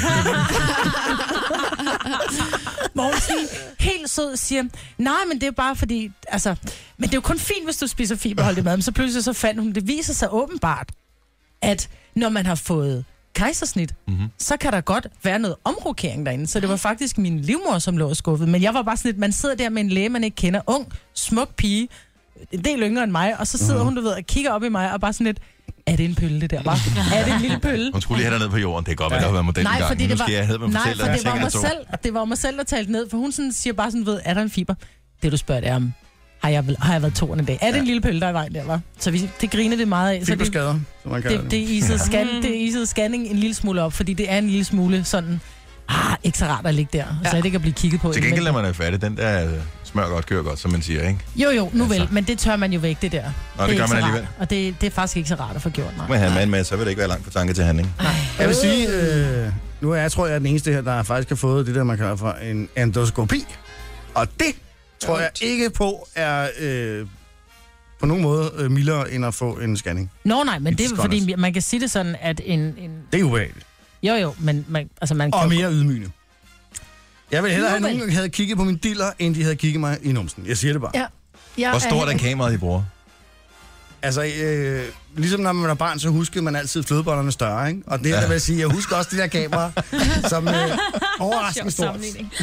Hvor hun sådan, helt sød siger, nej, men det er bare fordi, altså, men det er jo kun fint, hvis du spiser fiberholdig mad. Men så pludselig så fandt hun, det viser sig åbenbart, at når man har fået kejsersnit, mm-hmm. så kan der godt være noget omrokering derinde. Så det var faktisk min livmor, som lå skuffet. Men jeg var bare sådan lidt, man sidder der med en læge, man ikke kender, ung, smuk pige, en del yngre end mig, og så sidder mm-hmm. hun, du ved, og kigger op i mig, og bare sådan lidt, er det en pølle, det der, bare? Er det en lille pølle? Hun skulle lige have dig ned på jorden. Det er godt, at der har været model nej, i gang. fordi det var, jeg havde, nej, fortælle, for det var, jeg mig selv, det var mig selv, der talte ned, for hun sådan siger bare sådan, ved, er der en fiber? Det du spørger, det er om, har jeg, har jeg været to en dag? Er det ja. en lille pølle, der er i vejen der, var? Så vi, det griner det meget af. Fiberskader, som man kalder det. Det, det, isede scan, det isede scanning en lille smule op, fordi det er en lille smule sådan, ah, ikke så rart at ligge der, ja. så er det ikke at blive kigget på. Til gengæld lader man er færdig. Den der smør godt, kører godt, som man siger, ikke? Jo, jo, nu altså. vel, men det tør man jo væk, det der. Nå, det, det gør man alligevel. Rart, og det, det er faktisk ikke så rart at få gjort, nej. Må have en mand med, så vil det ikke være langt fra tanke til handling. Nej. Jeg vil sige, øh, nu er jeg, tror jeg, er den eneste her, der faktisk har fået det der, man kalder for en endoskopi. Og det tror jeg ikke på er øh, på nogen måde øh, mildere end at få en scanning. Nå nej, men det er fordi, man kan sige det sådan, at en... en... Det er ubehageligt. Jo jo, men man, altså man kan... Og mere ydmygende. Jeg vil hellere have, at nogen havde kigget på min diller, end de havde kigget mig i numsen. Jeg siger det bare. Ja. Jeg Hvor stort er, er kameraet, I bruger? Altså, øh, ligesom når man er barn, så husker man altid flødebollerne større, ikke? Og det ja. Der vil sige, jeg husker også det der kamera, som øh, overraskende stort.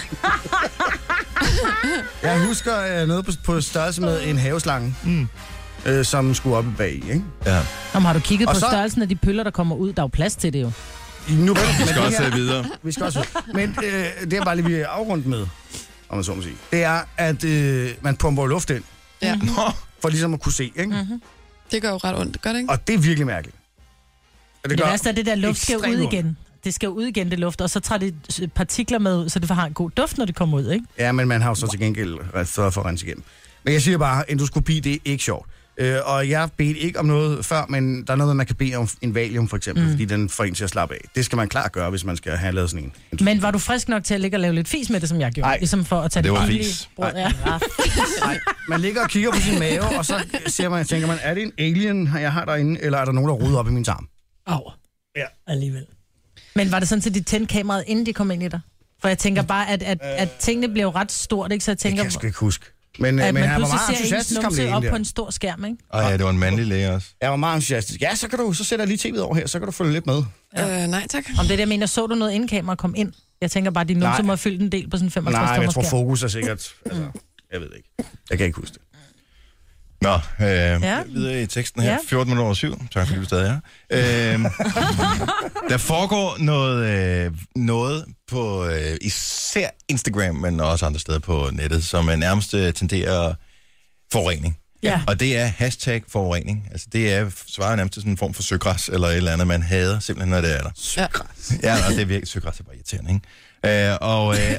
Jeg husker øh, noget på, på størrelse med en haveslange, mm. øh, som skulle op i bag, ikke? Ja. Om har du kigget og på så... størrelsen af de pøller, der kommer ud? Der er jo plads til det jo. Nu, vi skal også her, videre. Vi skal også Men øh, det er bare lige, vi er afrundt med, om man så må sige. Det er, at øh, man pumper luft ind. Ja. Mm-hmm. For ligesom at kunne se, ikke? Mm-hmm. Det gør jo ret ondt, gør det ikke? Og det er virkelig mærkeligt. Og det, det værste er, at det der luft skal ud igen. Det skal ud igen, det luft, og så tager det partikler med ud, så det har en god duft, når det kommer ud, ikke? Ja, men man har jo så til gengæld sørget for at rense igennem. Men jeg siger bare, endoskopi, det er ikke sjovt. Øh, og jeg bedte ikke om noget før, men der er noget, man kan bede om en valium for eksempel, mm. fordi den får en til at slappe af. Det skal man klart gøre, hvis man skal have lavet sådan en. Men var du frisk nok til at ligge og lave lidt fis med det, som jeg gjorde? Ej. Ligesom for at tage det, det var fis. Brød, ja. Nej, man ligger og kigger på sin mave, og så siger man, tænker man, er det en alien, jeg har derinde, eller er der nogen, der roder op i min tarm? Au. Ja. Alligevel. Men var det sådan, at de tændte kameraet, inden de kom ind i dig? For jeg tænker bare, at, at, at tingene blev ret stort, ikke? Så jeg tænker... Det kan jeg sgu ikke huske. Men, at men man han var meget ser entusiastisk om lægen op der. på en stor skærm, ikke? Ej, ja, det var en mandlig læge også. Jeg var meget entusiastisk. Ja, så kan du, så sætter jeg lige tv'et over her, så kan du følge lidt med. Ja. Øh, nej, tak. Om det der mener, så du noget inden kameraet kom ind? Jeg tænker bare, at de er nogen, som har fyldt en del på sådan en femogtres Nej, tommer jeg tror skærm. fokus er sikkert... Altså, jeg ved ikke. Jeg kan ikke huske det. Nå, øh, ja. videre i teksten her. Ja. fjorten minutter over syv. Tak fordi du stadig er. Øh, der foregår noget, øh, noget på øh, især Instagram, men også andre steder på nettet, som er nærmest øh, tenderer forurening. Ja. Og det er hashtag forurening. Altså det er, svarer nærmest til sådan en form for søgræs, eller et eller andet, man hader simpelthen, når det er der. Søgræs. Ja, og det er virkelig, søgræs er bare irriterende, ikke? Øh, og, øh,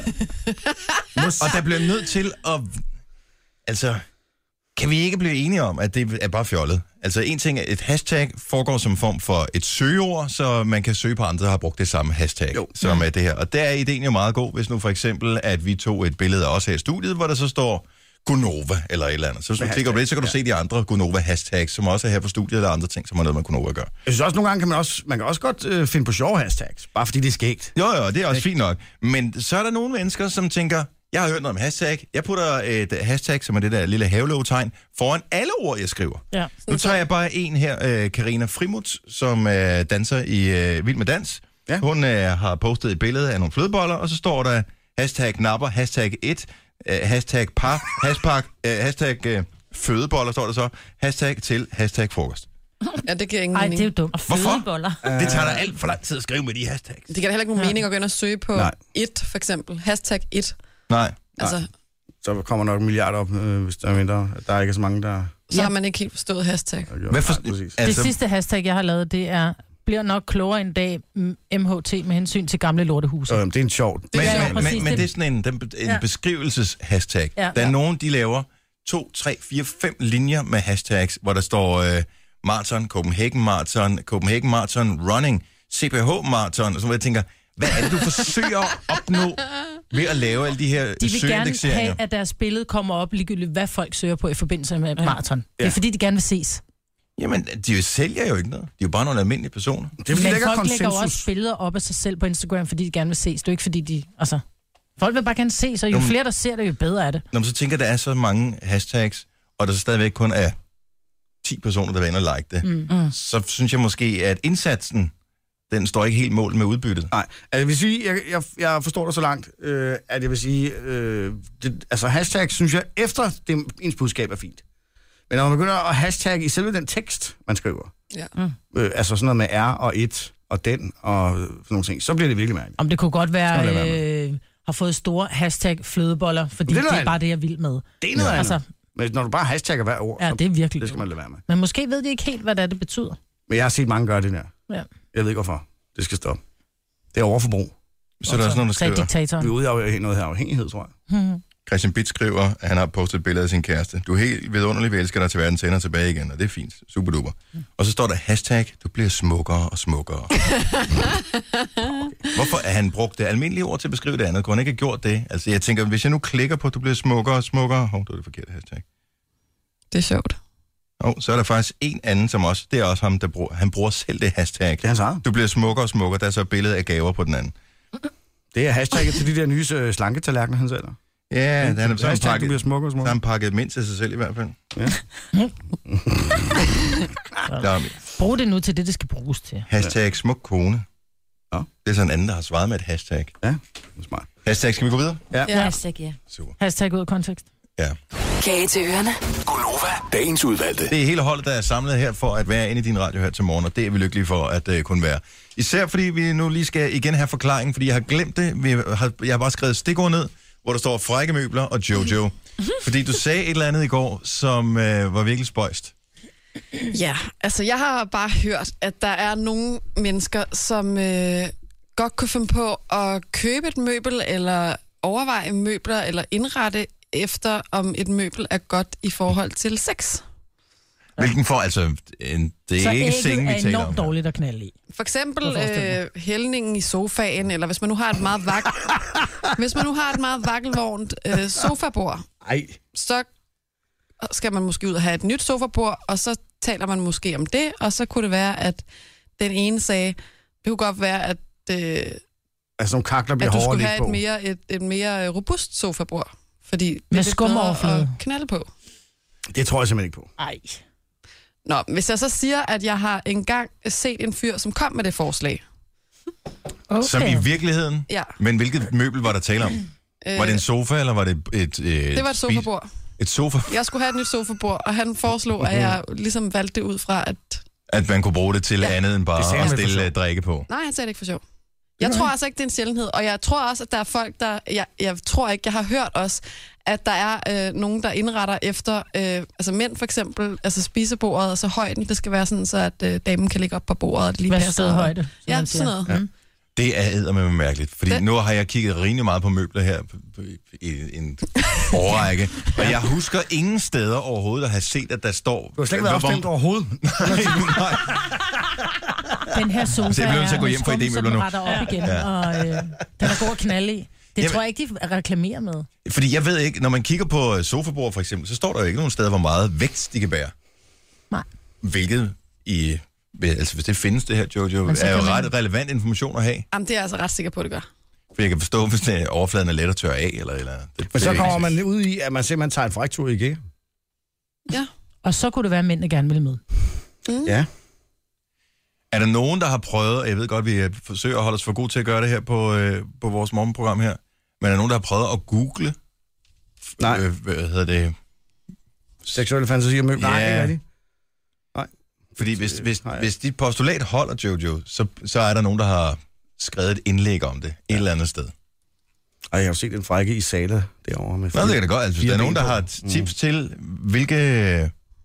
og der bliver nødt til at... Altså... Kan vi ikke blive enige om, at det er bare fjollet? Altså en ting er, et hashtag foregår som form for et søgeord, så man kan søge på andre, der har brugt det samme hashtag, jo. som er det her. Og der er ideen jo meget god, hvis nu for eksempel, at vi tog et billede af os her i studiet, hvor der så står Gunova eller et eller andet. Så hvis du klikker på det, så kan du ja. se de andre Gunova hashtags, som også er her på studiet, eller andre ting, som har noget med Gunova at gøre. Jeg synes også, nogle gange kan man også, man kan også godt øh, finde på sjove hashtags, bare fordi det er skægt. Jo, jo, det er også fint nok. Men så er der nogle mennesker, som tænker... Jeg har hørt noget om hashtag. Jeg putter et hashtag, som er det der lille havelågetegn, foran alle ord, jeg skriver. Ja. Nu tager jeg bare en her, Karina Frimut, som er danser i uh, Vild med Dans. Ja. Hun uh, har postet et billede af nogle flødeboller, og så står der hashtag napper, hashtag et, uh, hashtag par, hashtag, uh, hashtag uh, fødeboller, står der så, hashtag til, hashtag frokost. Ja, det giver ingen Ej, mening. det er jo dumt. Og fødeboller. Det tager da alt for lang tid at skrive med de hashtags. Det giver da heller ikke nogen ja. mening at gå ind og søge på Nej. et, for eksempel. Hashtag et. Nej. Altså, Nej. Så kommer nok en milliard op, øh, hvis der er mindre. Der er ikke så mange, der... Så ja. har man ikke helt forstået hashtag. Hvad for... Nej, altså... Det sidste hashtag, jeg har lavet, det er bliver nok klogere en dag M H T med hensyn til gamle lortehuse. Øh, det er en sjov. Men, Ja, men, præcis. men, men det er sådan en, en, en Ja. beskrivelses-hashtag. Ja. Der er nogen, de laver to, tre, fire, fem linjer med hashtags, hvor der står øh, marathon, Copenhagen Marathon, Copenhagen Marathon Running, C P H Marathon, og så hvor jeg tænker, hvad er det, du forsøger at opnå ved at lave alle de her De vil gerne søgeindekseringer? have, at deres billede kommer op ligegyldigt, hvad folk søger på i forbindelse med et maraton. Det er fordi, de gerne vil ses. Jamen, de sælger jo ikke noget. De er jo bare nogle almindelige personer. Det er fordi, Men der ikke er folk lægger jo også konsensus. billeder op af sig selv på Instagram, fordi de gerne vil ses. Det er jo ikke fordi, de... Altså, folk vil bare gerne ses, og jo Jamen- flere, der ser det, jo bedre er det. Når man så tænker, der er så mange hashtags, og der så stadigvæk kun er ti personer, der vil ind og like det, mm. så synes jeg måske, at indsatsen, den står ikke helt mål med udbyttet. Nej, altså, jeg vil sige, jeg, jeg, jeg forstår dig så langt, øh, at jeg vil sige, øh, det, altså hashtag synes jeg, efter det, ens budskab er fint. Men når man begynder at hashtag i selve den tekst, man skriver, Ja. øh, altså sådan noget med R og et og den og sådan nogle ting, så bliver det virkelig mærkeligt. Om det kunne godt Skal man lade være, være øh, har fået store hashtag flødeboller, fordi Det er det, noget det er bare det, jeg vil med. Det er noget Ja. andet. Altså, Men når du bare hashtagger hver ord, ja, så, det er virkelig. det skal man lade være med. Men måske ved de ikke helt, hvad det er, det betyder. Men jeg har set mange gøre det der. Ja. Jeg ved ikke hvorfor. Det skal stoppe. Det er overforbrug. Så er der også nogen, der Sagde skriver, diktatoren. Vi er ude af noget her afhængighed, tror jeg. Hmm. Christian Bitt skriver, at han har postet et billede af sin kæreste. Du er helt vidunderlig, vi elsker dig til verden, sender tilbage igen, og det er fint. Super duper. Og så står der hashtag, du bliver smukkere og smukkere. Okay. Hvorfor er han brugt det almindelige ord til at beskrive det andet? Kunne han ikke have gjort det? Altså jeg tænker, hvis jeg nu klikker på, du bliver smukkere og smukkere, hov, det er det forkerte hashtag. Det er sjovt. Og så er der faktisk en anden, som også, det er også ham, der bruger, han bruger selv det hashtag. Det er hans eget. Du bliver smukkere og smukkere, der er så et billede af gaver på den anden. Det er hashtagget til de der nye øh, slanketallerkener, han sælger. Ja, han er så Hashtag, du pakket, bliver smukkere og så har smukkere. han pakket mindst til sig selv i hvert fald. Ja. Der, Brug det nu til det, det skal bruges til. hashtag smuk kone. Ja. Det er sådan en anden, der har svaret med et hashtag. Ja, det er smart. Hashtag, skal vi gå videre? Ja. Ja, hashtag, ja. Super. Hashtag ud af kontekst. Ja. Kage til ørerne. Gunova, dagens udvalgte. Det er hele holdet, der er samlet her for at være inde i din radio her til morgen, og det er vi lykkelige for at uh, kunne være. Især fordi vi nu lige skal igen have forklaringen, fordi jeg har glemt det. Vi har, jeg har bare skrevet stikord ned, hvor der står frække møbler og Jojo. Fordi du sagde et eller andet i går, som uh, var virkelig spøjst. Ja, altså jeg har bare hørt, at der er nogle mennesker, som øh, godt kunne finde på at købe et møbel, eller overveje møbler, eller indrette efter, om et møbel er godt i forhold til sex. Hvilken for, altså, en, det er Så ikke ægget sengen, vi er taler om. enormt dårligt at knalde i. For eksempel Kunne jeg forestille øh, hældningen i sofaen, eller hvis man nu har et meget vak... hvis man nu har et meget vakkelvognt øh, sofabord, Ej. så skal man måske ud og have et nyt sofabord, og så taler man måske om det, og så kunne det være, at den ene sagde, det kunne godt være, at, øh, Altså, nogle kakler bliver at du hårdere skulle at have ligge et på. mere, et, et mere øh, robust sofabord, fordi det Med er lidt skumoverflade. bedre at knalde på. Det tror jeg simpelthen ikke på. Ej. Nå, hvis jeg så siger, at jeg har engang set en fyr, som kom med det forslag. Okay. Som i virkeligheden. Ja. Men hvilket møbel var der tale om? Øh, Var det en sofa, eller var det et... et det var et sofabord. Et sofa, Jeg skulle have et nyt sofabord, og han foreslog, at jeg ligesom valgte det ud fra, at... at man kunne bruge det til ja. andet end Det bare sagde at han vel for stille sjov. uh, drikke på. Nej, han sagde det ikke for sjov. Jeg tror altså ikke, det er en sjældenhed, og jeg tror også, at der er folk, der... Jeg, jeg tror ikke, jeg har hørt også, at der er øh, nogen, der indretter efter... Øh, altså mænd for eksempel, altså spisebordet, og så højden, det skal være sådan, så at øh, damen kan ligge op på bordet, og det lige Hvad passer. sted højde? som Ja, man siger. sådan noget. Ja. Mm. Det er eddermame mærkeligt, fordi Det- nu har jeg kigget rimelig meget på møbler her i en årrække, og jeg husker ingen steder overhovedet at have set, at der står... Du har slet ikke været hvor- opstemt overhovedet. Nej, Den her sofa Så jeg bliver nødt til at gå er hjem for skum, idémøbler så den nu. retter op igen, og øh, den er god at knalde i. Det Jamen- tror jeg ikke, de reklamerer med. fordi jeg ved ikke, når man kigger på sofabord for eksempel, så står der jo ikke nogen steder, hvor meget vægt de kan bære. Nej. Hvilket i... Altså hvis det findes det her, Jojo, Men så er jo kan man- ret relevant information at have. Jamen, det er jeg altså ret sikker på, at det gør. For jeg kan forstå, hvis det er overfladen er let at tørre af, eller... eller det, Men så det- kommer man ud i, at man simpelthen tager en fraktur i IKEA. Ja. Og så kunne det være, at mændene gerne ville med. Ja. Er der nogen, der har prøvet, og jeg ved godt, vi øh, forsøger at holde os for gode til at gøre det her på, øh, på vores morgenprogram her, men er der nogen, der har prøvet at google, Nej. øh, hvad hedder det, Seksuelle fantasier med... Nej, Ja. ikke rigtigt. fordi hvis, hvis, Nej. hvis dit postulat holder, Jojo, så, så er der nogen, der har skrevet et indlæg om det et eller andet sted. Ej, jeg har jo set en frække i Sala derovre med Nå, det kan det godt. Altså, hvis fire der er nogen, ben der på. har tips mm. til, hvilke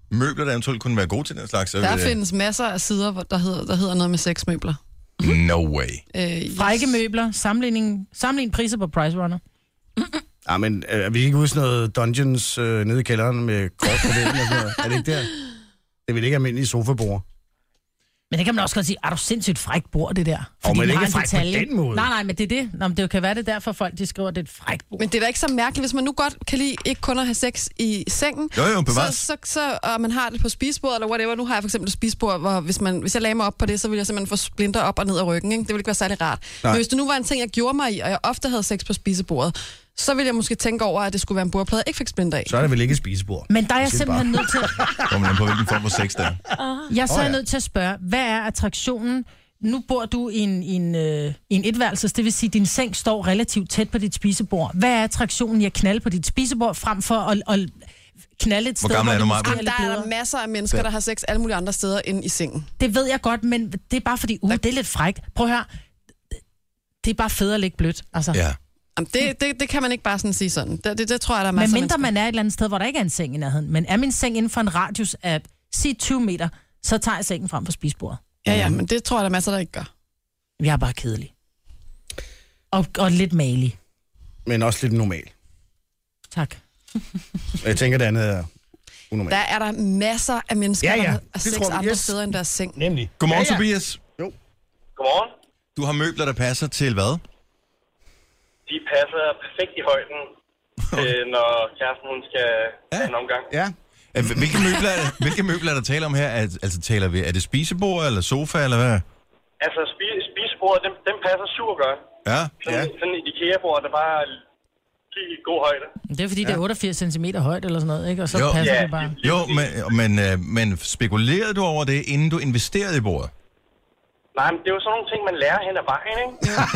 møbler, der eventuelt kunne være gode til den slags. Så Der vil, findes masser af sider, hvor der hedder, der hedder noget med sexmøbler. No way. Øh, yes. Frække møbler, sammenligning, sammenligning priser på Price Runner. Ja, men øh, er vi ikke ude i sådan noget Dungeons øh, nede i kælderen med kort på væggen og sådan noget? Er det ikke der? Det vil ikke almindelige sofabord. Men det kan man også godt sige, er du sindssygt frækt bord, det der? Og men den ikke har en frækt på detalje. den måde. Nej, nej, men det er det. Nå, men det kan være det derfor, folk de skriver, at det er et frækt bord. Men det er da ikke så mærkeligt, hvis man nu godt kan lide ikke kun at have sex i sengen. Jo, jo, så, bevares. så, så, og man har det på spisebordet, eller whatever. Nu har jeg for eksempel et spisebord, hvor hvis, man, hvis jeg lagde mig op på det, så ville jeg simpelthen få splinter op og ned af ryggen. Ikke? Det ville ikke være særlig rart. Nej. Men hvis det nu var en ting, jeg gjorde mig i, og jeg ofte havde sex på spisebordet, så ville jeg måske tænke over, at det skulle være en bordplade, jeg ikke fik splinter af. Så er det vel ikke et spisebord. Men der er jeg siger simpelthen nødt til... Kommer man på, hvilken form for sex der er. Jeg er så Åh, oh, ja. nødt til at spørge, hvad er attraktionen? Nu bor du i en, i en, øh, i en etværelses, det vil sige, at din seng står relativt tæt på dit spisebord. Hvad er attraktionen i at knalde på dit spisebord, frem for at, at knalde et sted, Hvor gammel er det du, måske Maja? er Jamen, lidt der er der blødere? masser af mennesker, der har sex alle mulige andre steder end i sengen. Det ved jeg godt, men det er bare fordi, uh, det er lidt frækt. Prøv at høre, det er bare fedt at ligge blødt. Altså. Ja. Jamen, det, det, det kan man ikke bare sådan sige sådan. Det, det, det tror jeg, der er Men masser af mindre mennesker. man er et eller andet sted, hvor der ikke er en seng i nærheden. Men er min seng inden for en radius af, sig tyve meter, så tager jeg sengen frem for spisebordet. Ja, ja, men det tror jeg, der er masser, der ikke gør. Jeg er bare kedelig. Og, og lidt malig. Men også lidt normal. Tak. Jeg tænker, det andet er unormalt. Der er der masser af mennesker, Ja, ja. der har Det sex tror vi. andre Yes. steder end deres seng. Nemlig. Godmorgen, Ja, ja. Tobias. Godmorgen. Du har møbler, der passer til hvad? De passer perfekt i højden, øh, når kæresten hun skal Ja. have en omgang. Ja. Øh, Hvilke møbler, er det, hvilke møbler er der tale om her? Er, altså taler vi, er det spisebord eller sofa, eller hvad? Altså, spi- spisebordet, dem, dem passer super godt. Ja. Sådan, Ja. sådan et IKEA-bord, der bare lige i god højde. Det er fordi, ja. det er otteogfirs centimeter højt eller sådan noget, ikke? Og så Jo. passer Ja. det bare. Jo, men, men, øh, men spekulerede du over det, inden du investerede i bordet? Nej, men det er jo sådan nogle ting, man lærer hen ad vejen, ikke?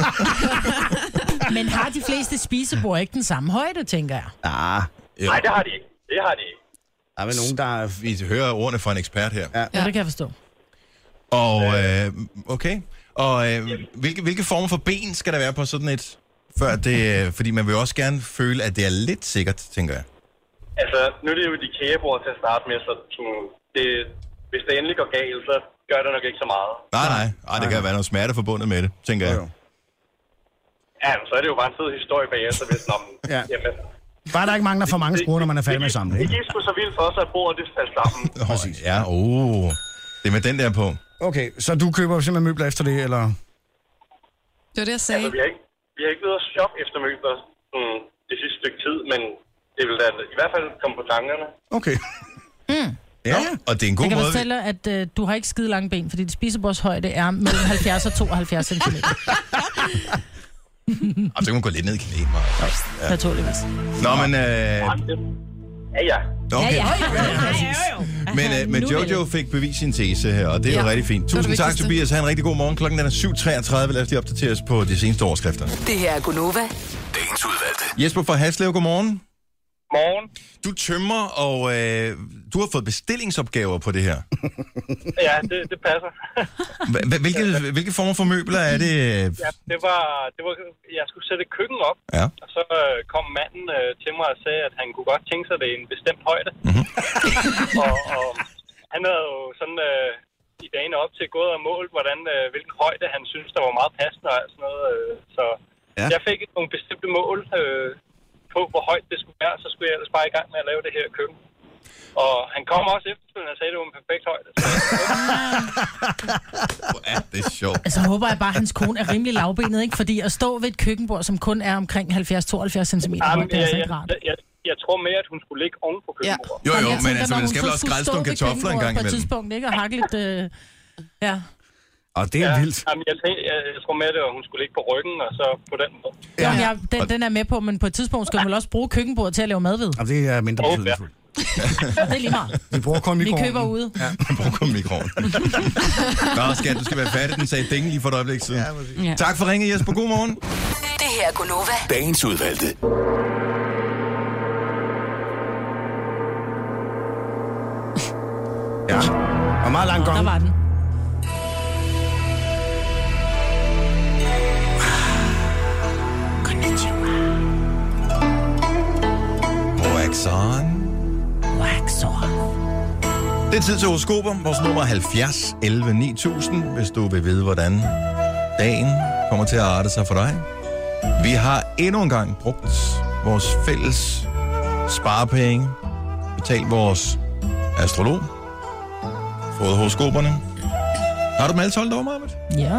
Men har de fleste spisebord ikke den samme højde, tænker jeg? Ah, Jo. Nej, det har de ikke. Det har de ikke. der er vel nogen, der er... Vi hører ordene fra en ekspert her. Ja. Ja, det kan jeg forstå. Og, øh, okay. Og øh, hvilke, hvilke former for ben skal der være på sådan et? Før det, øh, fordi man vil også gerne føle, at det er lidt sikkert, tænker jeg. Altså, nu er det jo et IKEA-bord til at starte med, så sådan, det, hvis det endelig går galt, så gør det nok ikke så meget. Nej, nej. Ej, det kan være noget smerte forbundet med det, tænker jeg. Jo, jo. Ja, men så er det jo bare en fed historie bagefter, hvis når man... Ja. Jamen, Bare der er ikke mange, der får mange skruer, når man er færdig med at samle. Det Ikke? gik sgu så vildt for os, at bordet det faldt sammen. Præcis. Ja, oh. Det er med den der på. Okay, så du køber simpelthen møbler efter det, eller? Det var det, jeg sagde. Altså, vi har ikke, vi har ikke været at shoppe efter møbler sådan, det sidste stykke tid, men det vil da i hvert fald komme på tankerne. Okay. Mm. Ja, og det er en god Jeg kan måde. fortælle, at øh, du har ikke skide lange ben, fordi dit spisebordshøjde er mellem halvfjerds og tooghalvfjerds centimeter. Og så kan man gå lidt ned i knæet. Ja. Naturligvis. Nå, men... Øh, Ja, ja. okay. Ja, Men, øh, men Nu Jojo fik bevist sin tese her, og det er jo Ja, rigtig fint. det var det Tusind tak, vigtigste. Tobias. Ha' en rigtig god morgen. Klokken den er syv treogtredive. Lad os lige opdatere os på de seneste overskrifter. Det her er Gunova. Dagens udvalgte. Jesper fra Haslev, godmorgen. Morgen. Du tømmer, og øh, du har fået bestillingsopgaver på det her. Ja, det, det passer. Hva- hva- Hvilke, hvilke former for møbler er det? Ja, det var, det var, jeg skulle sætte et køkken op, Ja. og så øh, kom manden øh, til mig og sagde, at han kunne godt tænke sig det i en bestemt højde. Mhm. og, og han havde jo sådan øh, i dagene op til gået og målt, hvordan, øh, hvilken højde han synes, der var meget passende og alt sådan noget. Øh, så Ja. jeg fik nogle bestemte mål øh, på, hvor højt det skulle være, så skulle jeg ellers bare i gang med at lave det her køkken. Og han kom også efterfølgende og sagde, at det var en perfekt højde. Så, Hvor er det sjovt. Altså håber jeg bare, at hans kone er rimelig lavbenet, ikke? Fordi at stå ved et køkkenbord, som kun er omkring halvfjerds til tooghalvfjerds centimeter Jamen, højt, det er jeg, altså jeg, ikke rart. jeg, jeg, jeg tror mere, at hun skulle ligge oven på køkkenbordet. Jo, jo, Jamen, jeg men tænker, altså, når man hun skal så vel også skulle grælse stå nogle ved kartofler en gang køkkenbordet på et imellem. tidspunkt, ikke? Og hakke lidt... Øh... Ja. Og det er Ja, vildt. jamen, jeg, tænkte, jeg, jeg tror mere, det var, at hun skulle ligge på ryggen, og så på den måde. Ja. Jamen, jeg, den, den er med på, men på et tidspunkt skal man vel også bruge køkkenbordet til at lave mad ved. Og det er mindre Åh, ja. betydningsfuldt. Det er lige meget. Vi bruger kun Vi mikroovnen. køber ude. Ja. Brug kun mikroen. Nå, skat, du skal være færdig. Den sagde ding lige for et øjeblik siden. Ja, præcis. Ja. Tak for ringet, Jesper. God morgen. Det her er Gunova. Dagens udvalgte. Ja. Og meget lang Der gang. var den. Wax on. Wax off. Det er tid til horoskoper. Vores nummer er halvfjerds elleve ni tusind, hvis du vil vide, hvordan dagen kommer til at arte sig for dig. Vi har endnu en gang brugt vores fælles sparepenge, betalt vores astrolog, fået horoskoperne. Har du dem alle tolv år, Marvind? Ja.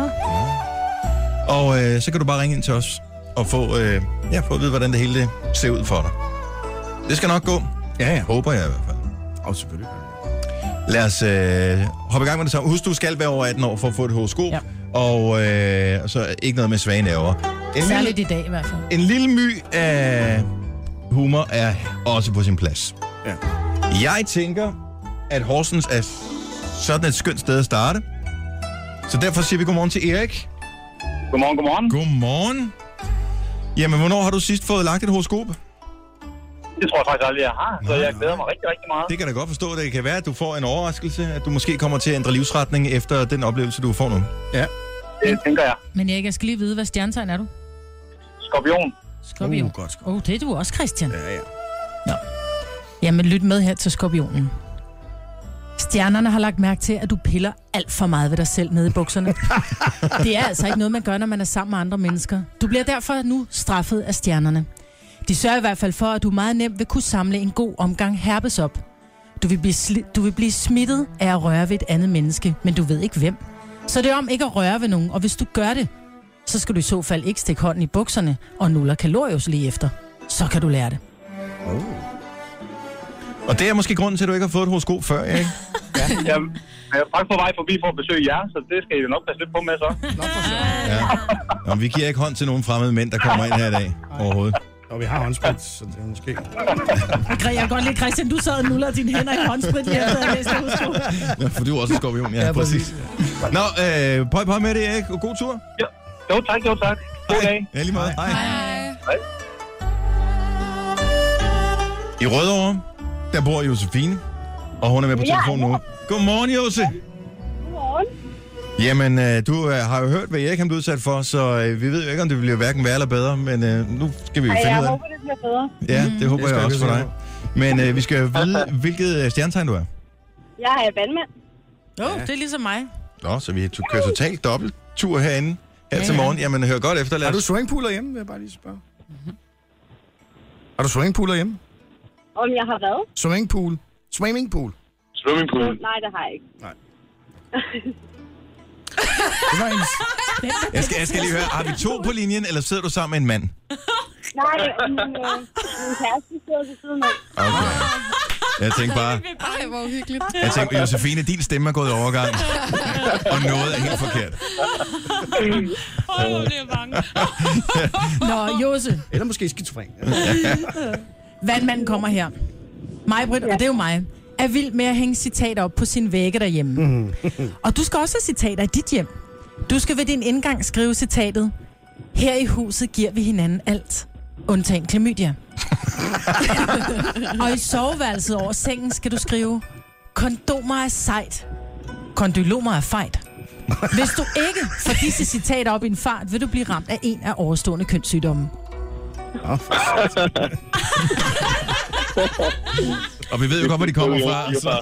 Og øh, så kan du bare ringe ind til os og få, øh, ja, få at vide, hvordan det hele det ser ud for dig. Det skal nok gå. Ja, ja. Håber jeg i hvert fald. Og selvfølgelig. Lad os øh, hoppe i gang med det samme. Husk, du skal være over atten år for at få et horoskop. Ja. Og øh, så ikke noget med svage nerver. En Særligt lille, i dag i hvert fald. En lille my af humor er også på sin plads. Ja. Jeg tænker, at Horsens er sådan et skønt sted at starte. Så derfor siger vi godmorgen til Erik. Godmorgen, godmorgen. Godmorgen. Jamen, hvornår har du sidst fået lagt et horoskop? Det tror jeg faktisk aldrig, jeg har, så jeg glæder mig rigtig, rigtig meget. Det kan da godt forstå. Det kan være, at du får en overraskelse, at du måske kommer til at ændre livsretning efter den oplevelse, du får nu. Ja. Det tænker jeg. Men Erik, jeg skal lige vide, hvad stjernetegn er du? Skorpion. Skorpion. Uh, godt. Åh, oh, det er du også, Christian. Ja, ja. Nå. Jamen, lyt med her til skorpionen. Stjernerne har lagt mærke til, at du piller alt for meget ved dig selv nede i bukserne. Det er altså ikke noget, man gør, når man er sammen med andre mennesker. Du bliver derfor nu straffet af stjernerne. De sørger i hvert fald for, at du meget nemt vil kunne samle en god omgang herpes op. Du vil, blive sli- du vil blive smittet af at røre ved et andet menneske, men du ved ikke hvem. Så det er om ikke at røre ved nogen, og hvis du gør det, så skal du i så fald ikke stikke hånden i bukserne og nuller kalorius lige efter. Så kan du lære det. Oh. Og det er måske grunden til, at du ikke har fået et horoskop før, ikke? Ja, jeg er faktisk på vej forbi for at besøge jer, så det skal I jo nok passe lidt på med så. Nå, for så. Ja. Nå, vi giver ikke hånd til nogen fremmede mænd, der kommer ind her i dag overhovedet. Og vi har håndsprit, så det er måske... Jeg kan godt lide, Christian, du sad og nuller dine hænder i håndsprit lige efter jeg læste horoskop. Ja, for du er også en skorpion, ja, Ja, præcis. Nå, øh, pøj pøj med det, Erik, og god tur. Ja. Jo tak, jo tak. God dag. Ja, lige meget. Hej. Hej. Hej. I Rødovre, der bor Josefine, og hun er med på telefonen nu. Godmorgen, Jose. Godmorgen. Jamen, øh, du øh, har jo hørt, hvad Erik han blev udsat for, så øh, vi ved jo ikke, om det bliver hverken værre eller bedre, men øh, nu skal vi jo Ej, finde jeg ud af håber, det bliver bedre. Ja, det håber Det skal jeg vi også for se dig. Men øh, vi skal jo vide, hvilket øh, stjernetegn du er. Jeg er vandmand. Jo, oh, det er ligesom mig. Nå, så vi kører totalt dobbelt tur herinde her til morgen. Jamen, hør godt efter. Lad Har du os... swimmingpooler hjemme, vil jeg bare lige spørge? Mm-hmm. Har du swimmingpooler hjemme? Om jeg har været? Swimmingpool. Swimmingpool. Swimmingpool. Nej, det har jeg ikke. Nej. Det var en... Jeg skal, jeg skal lige høre, har vi to på linjen, eller sidder du sammen med en mand? Nej, min, øh, min kæreste sidder ved siden af. Okay. Jeg tænkte bare, Ej, hvor uhyggeligt. jeg tænkte, Josefine, din stemme er gået i overgang, og noget er helt forkert. Åh, oh, det er bange. Nå, Jose, Eller måske skizofren. vandmanden kommer her. Mig, Britt, og det er jo mig, er vild med at hænge citater op på sin vægge derhjemme. Mm. Og du skal også have citater i dit hjem. Du skal ved din indgang skrive citatet: her i huset giver vi hinanden alt, undtagen klamydia. Og i soveværelset over sengen skal du skrive: kondomer er sejt, kondylomer er fejt. Hvis du ikke får disse citater op i en fart, vil du blive ramt af en af overstående kønssygdomme. Og vi ved jo godt, hvor de kommer fra. Så.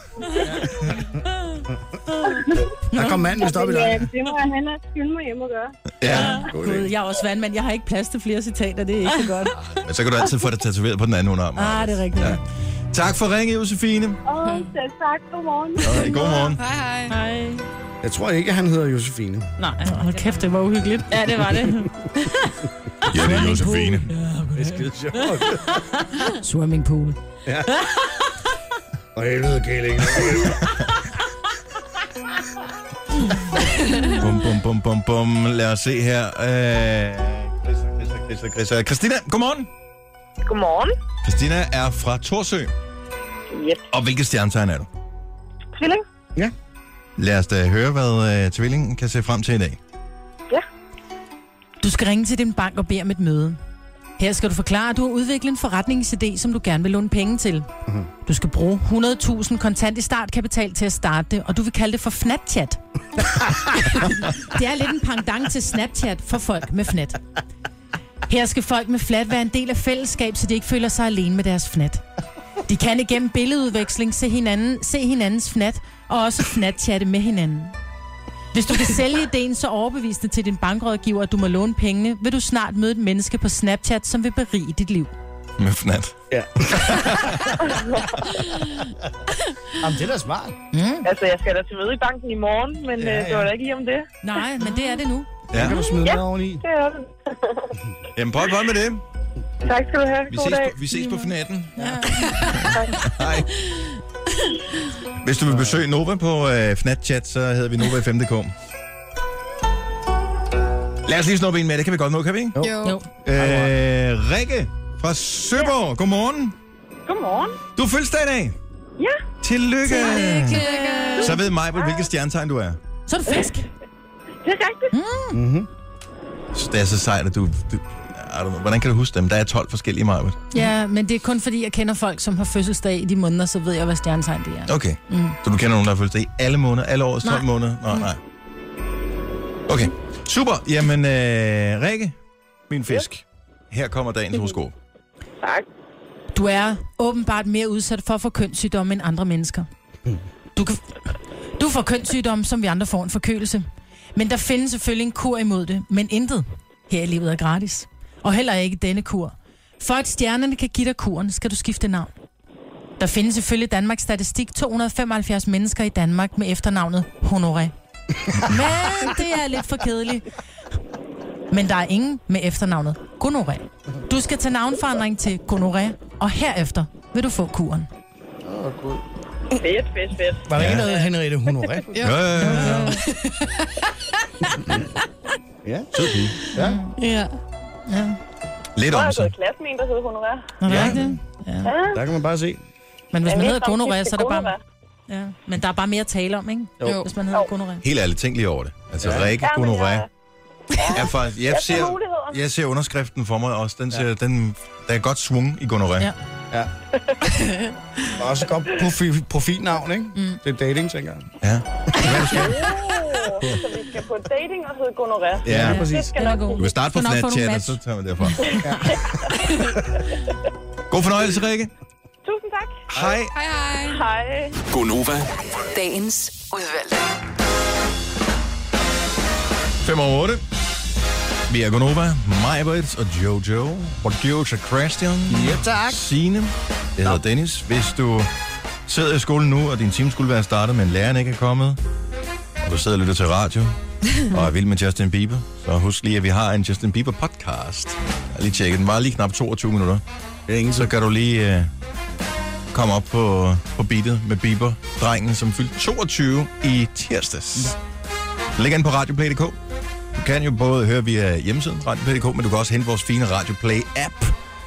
Der kom manden vist op i Ja, dig. det må jeg hellere skynde mig hjem og gøre. Ja. Gud, jeg er også vandmand. Jeg har ikke plads til flere citater. Det er ikke så godt. Men så kan du altid få det tatoveret på den anden underarm. Ah, det er rigtigt. Ja. Tak for ringe, Josefine. Åh, selv tak. Godmorgen. Og godmorgen. Hej, hej. Hej. Jeg tror ikke, han hedder Josefine. Nej, hold kæft, det var uhyggeligt. Ja, det var det. Ja, det er Josefine. Det er skide sjovt. Swimmingpool. Ja. Og helvede, kæling. Bum, bum, bum, bum, bum. Lad os se her. Øh... Christa, Christa, Christa, Christa. Christina, godmorgen. Godmorgen. Christina er fra Torsø. Yep. Og hvilket stjernetegn er du? Tvilling. Ja. Lad os da høre, hvad uh, tvillingen kan se frem til i dag. Ja. Du skal ringe til din bank og bede om et møde. Her skal du forklare, at du har udviklet en forretningsidé, som du gerne vil låne penge til. Mm-hmm. Du skal bruge hundrede tusind kontant i startkapital til at starte det, og du vil kalde det for Fnatchat. Det er lidt en pendant til Snapchat for folk med fnat. Her skal folk med flat være en del af fællesskab, så de ikke føler sig alene med deres fnat. De kan igennem billedudveksling se, hinanden, se hinandens fnat, og også fnat-chatte med hinanden. Hvis du kan sælge ideen så overbevisende til din bankrådgiver, at du må låne pengene, vil du snart møde et menneske på Snapchat, som vil berige dit liv. Med fnat. Ja. Jamen, det er da smart. Mm. Altså, jeg skal da til møde i banken i morgen, men ja, ja. Øh, det var da ikke lige om det. Nej, men det er det nu. Ja. Det kan du smide ja, med oveni. det er det. Jamen, prøv at med det. Tak skal du have. Vi God ses, dag. på, vi ses på fnatten. Ja. Hej. Hvis du vil besøge Nova på øh, Fnatchat, så hedder vi Nova fem punktum d k. Lad os lige snuppe en med, det kan vi godt nå, kan vi ikke? Jo. jo. Øh, Rikke fra Søborg, ja. Godmorgen. Godmorgen. Du er fødselsdag i dag. Ja. Tillykke. Tillykke. Så ved mig, hvilket stjernetegn du er. Så er du fisk. Det er rigtigt. Mm. Mm-hmm. Så det er så sejt, at du... du hvordan kan du huske dem? Der er tolv forskellige, Maja. Ja, men det er kun fordi, jeg kender folk, som har fødselsdag i de måneder, så ved jeg, hvad stjernetegn det er. Okay. Mm. Så du kender nogen, der har fødselsdag i alle måneder, alle årets tolv måneder? Nå, nej. Okay. Super. Jamen, øh, Rikke, min fisk. Her kommer dagens horoskop. Tak. Du er åbenbart mere udsat for at få kønssygdomme end andre mennesker. Du, kan, du får kønssygdomme, som vi andre får en forkølelse. Men der findes selvfølgelig en kur imod det, men intet her i livet er gratis. Og heller ikke denne kur. For at stjernerne kan give dig kuren, skal du skifte navn. Der findes selvfølgelig Danmarks Statistik to hundrede og femoghalvfjerds mennesker i Danmark med efternavnet Honoré. Men det er lidt for kedeligt. Men der er ingen med efternavnet Gonoré. Du skal tage navnforandring til Gonoré, og herefter vil du få kuren. Åh, oh, gud. Fedt, fedt, fedt. Var der ja. ikke noget Henriette Honoré? Ja, ja, ja. ja. Ja, sød pige. Ja. Ja. Ja. Lidt om sig. sig. Jeg har gået i klasse med en, der hedder Honoré. Nå, det Ja. er det. Ja. Der kan man bare se. Men hvis man Ja, hedder lidt Gonoré, så er der bare... Gonorrhea. Ja. Men der er bare mere at tale om, ikke? Jo. Hvis man hedder Gonoré. Helt ærligt, tænk lige over det. Altså, Ja. Rikke Ja, men Gonoré. jeg- Er faktisk, jeg, Jeg ser ser, muligheder. jeg ser underskriften for mig også. Den ser, den, der er godt svung i Gonoré. Ja. Ja. Og også godt profi- profilnavn, ikke? Mm. Det er dating, tænker jeg. Ja. Hvad du skal? Oh, så vi skal på dating og hedde Gonoré. Ja, Ja, præcis. Det skal Den er nok god. Du kan starte på Du skal nok få nogle Snapchat, og match. så tager vi derfra. God fornøjelse, Rikke. Tusind tak. Hej. Hej, hej. Hej. Gonova. Dagens udvalgte. fem over otte. Vi er Gonova, Majbrit og Jojo. Producer Christian. Ja, tak. Signe. Jeg hedder Dennis. Hvis du sidder i skolen nu, og din time skulle være startet, men læreren ikke er kommet, og du sidder og lytter til radio, og er vild med Justin Bieber, så husk lige, at vi har en Justin Bieber podcast. Jeg har lige tjekket den. Var lige knap toogtyve minutter. Det er ingen Så kan du lige øh, komme op på, på beatet med Bieber, drengen, som fyldte toogtyve i tirsdags. Det ligger inde på radioplay punktum d k. Du kan jo både høre via hjemmesiden radioplay punktum d k, men du kan også hente vores fine Radioplay-app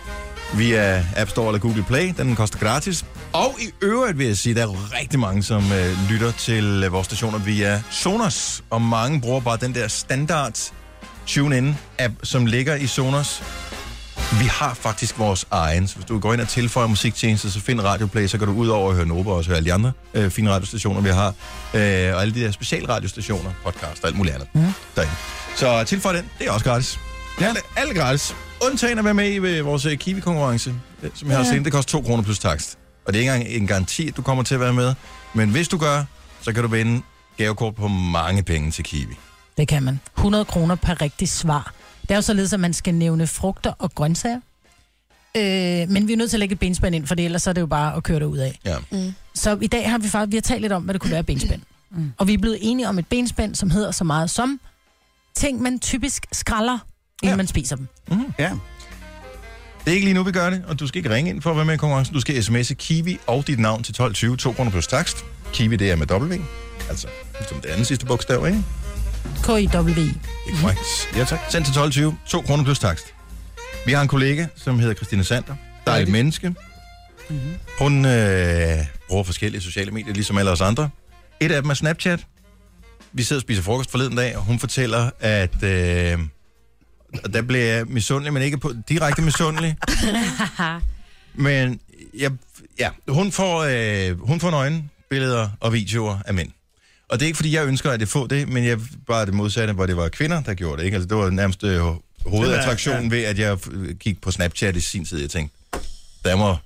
via App Store eller Google Play. Den koster gratis. Og i øvrigt vil jeg sige, at der er rigtig mange, som øh, lytter til øh, vores stationer via Sonos. Og mange bruger bare den der standard TuneIn-app, som ligger i Sonos. Vi har faktisk vores egen. Så hvis du går ind og tilføjer musiktjenester, så find Radioplay, så kan du ud over at høre Nova og også høre alle de andre øh, fine radiostationer, vi har. Øh, og alle de der specialradiostationer, podcast og alt muligt andet. Mm. Derinde. Så tilføj den. Det er også gratis. Ja. Alt, alt er gratis. Undtagen at være med i ved vores øh, Kiwi-konkurrence, øh, som jeg har set. Det koster to kroner plus takst. Og det er ikke engang en garanti, at du kommer til at være med. Men hvis du gør, så kan du vinde gavekort på mange penge til Kiwi. Det kan man. hundrede kroner per rigtig svar. Det er jo således, at man skal nævne frugter og grøntsager. Øh, men vi er nødt til at lægge et benspænd ind, for ellers er det jo bare at køre det ud af. Ja. Mm. Så i dag har vi faktisk vi har talt lidt om, hvad det kunne være benspænd. Mm. Og vi er blevet enige om et benspænd, som hedder så meget som ting, man typisk skralder, inden ja. man spiser dem. Mm-hmm. Ja. Det er ikke lige nu, vi gør det, og du skal ikke ringe ind for at være med i konkurrencen. Du skal sms'e Kiwi og dit navn til tolv tyve, to kroner plus takst. Kiwi, det er med W, altså som det andet sidste bogstav, ikke? K I W I. Det er korrekt. Ja, tak. Send til tolv tyve, to kroner plus takst. Vi har en kollega, som hedder Christina Sander. Der er et menneske. Mm-hmm. Hun øh, bruger forskellige sociale medier, ligesom alle os andre. Et af dem er Snapchat. Vi sidder og spiser frokost forleden dag, og hun fortæller, at øh, der blev jeg misundelig, men ikke på, direkte misundelig. Men jeg, ja, hun får, øh, hun får nøgenbilleder og videoer af mænd. Og det er ikke, fordi jeg ønsker, at det får det, men jeg bare det modsatte, hvor det var kvinder, der gjorde det. Ikke? Altså, det var nærmest øh, hovedattraktionen ja. ved, at jeg gik på Snapchat i sin tid. Jeg tænkte, der må,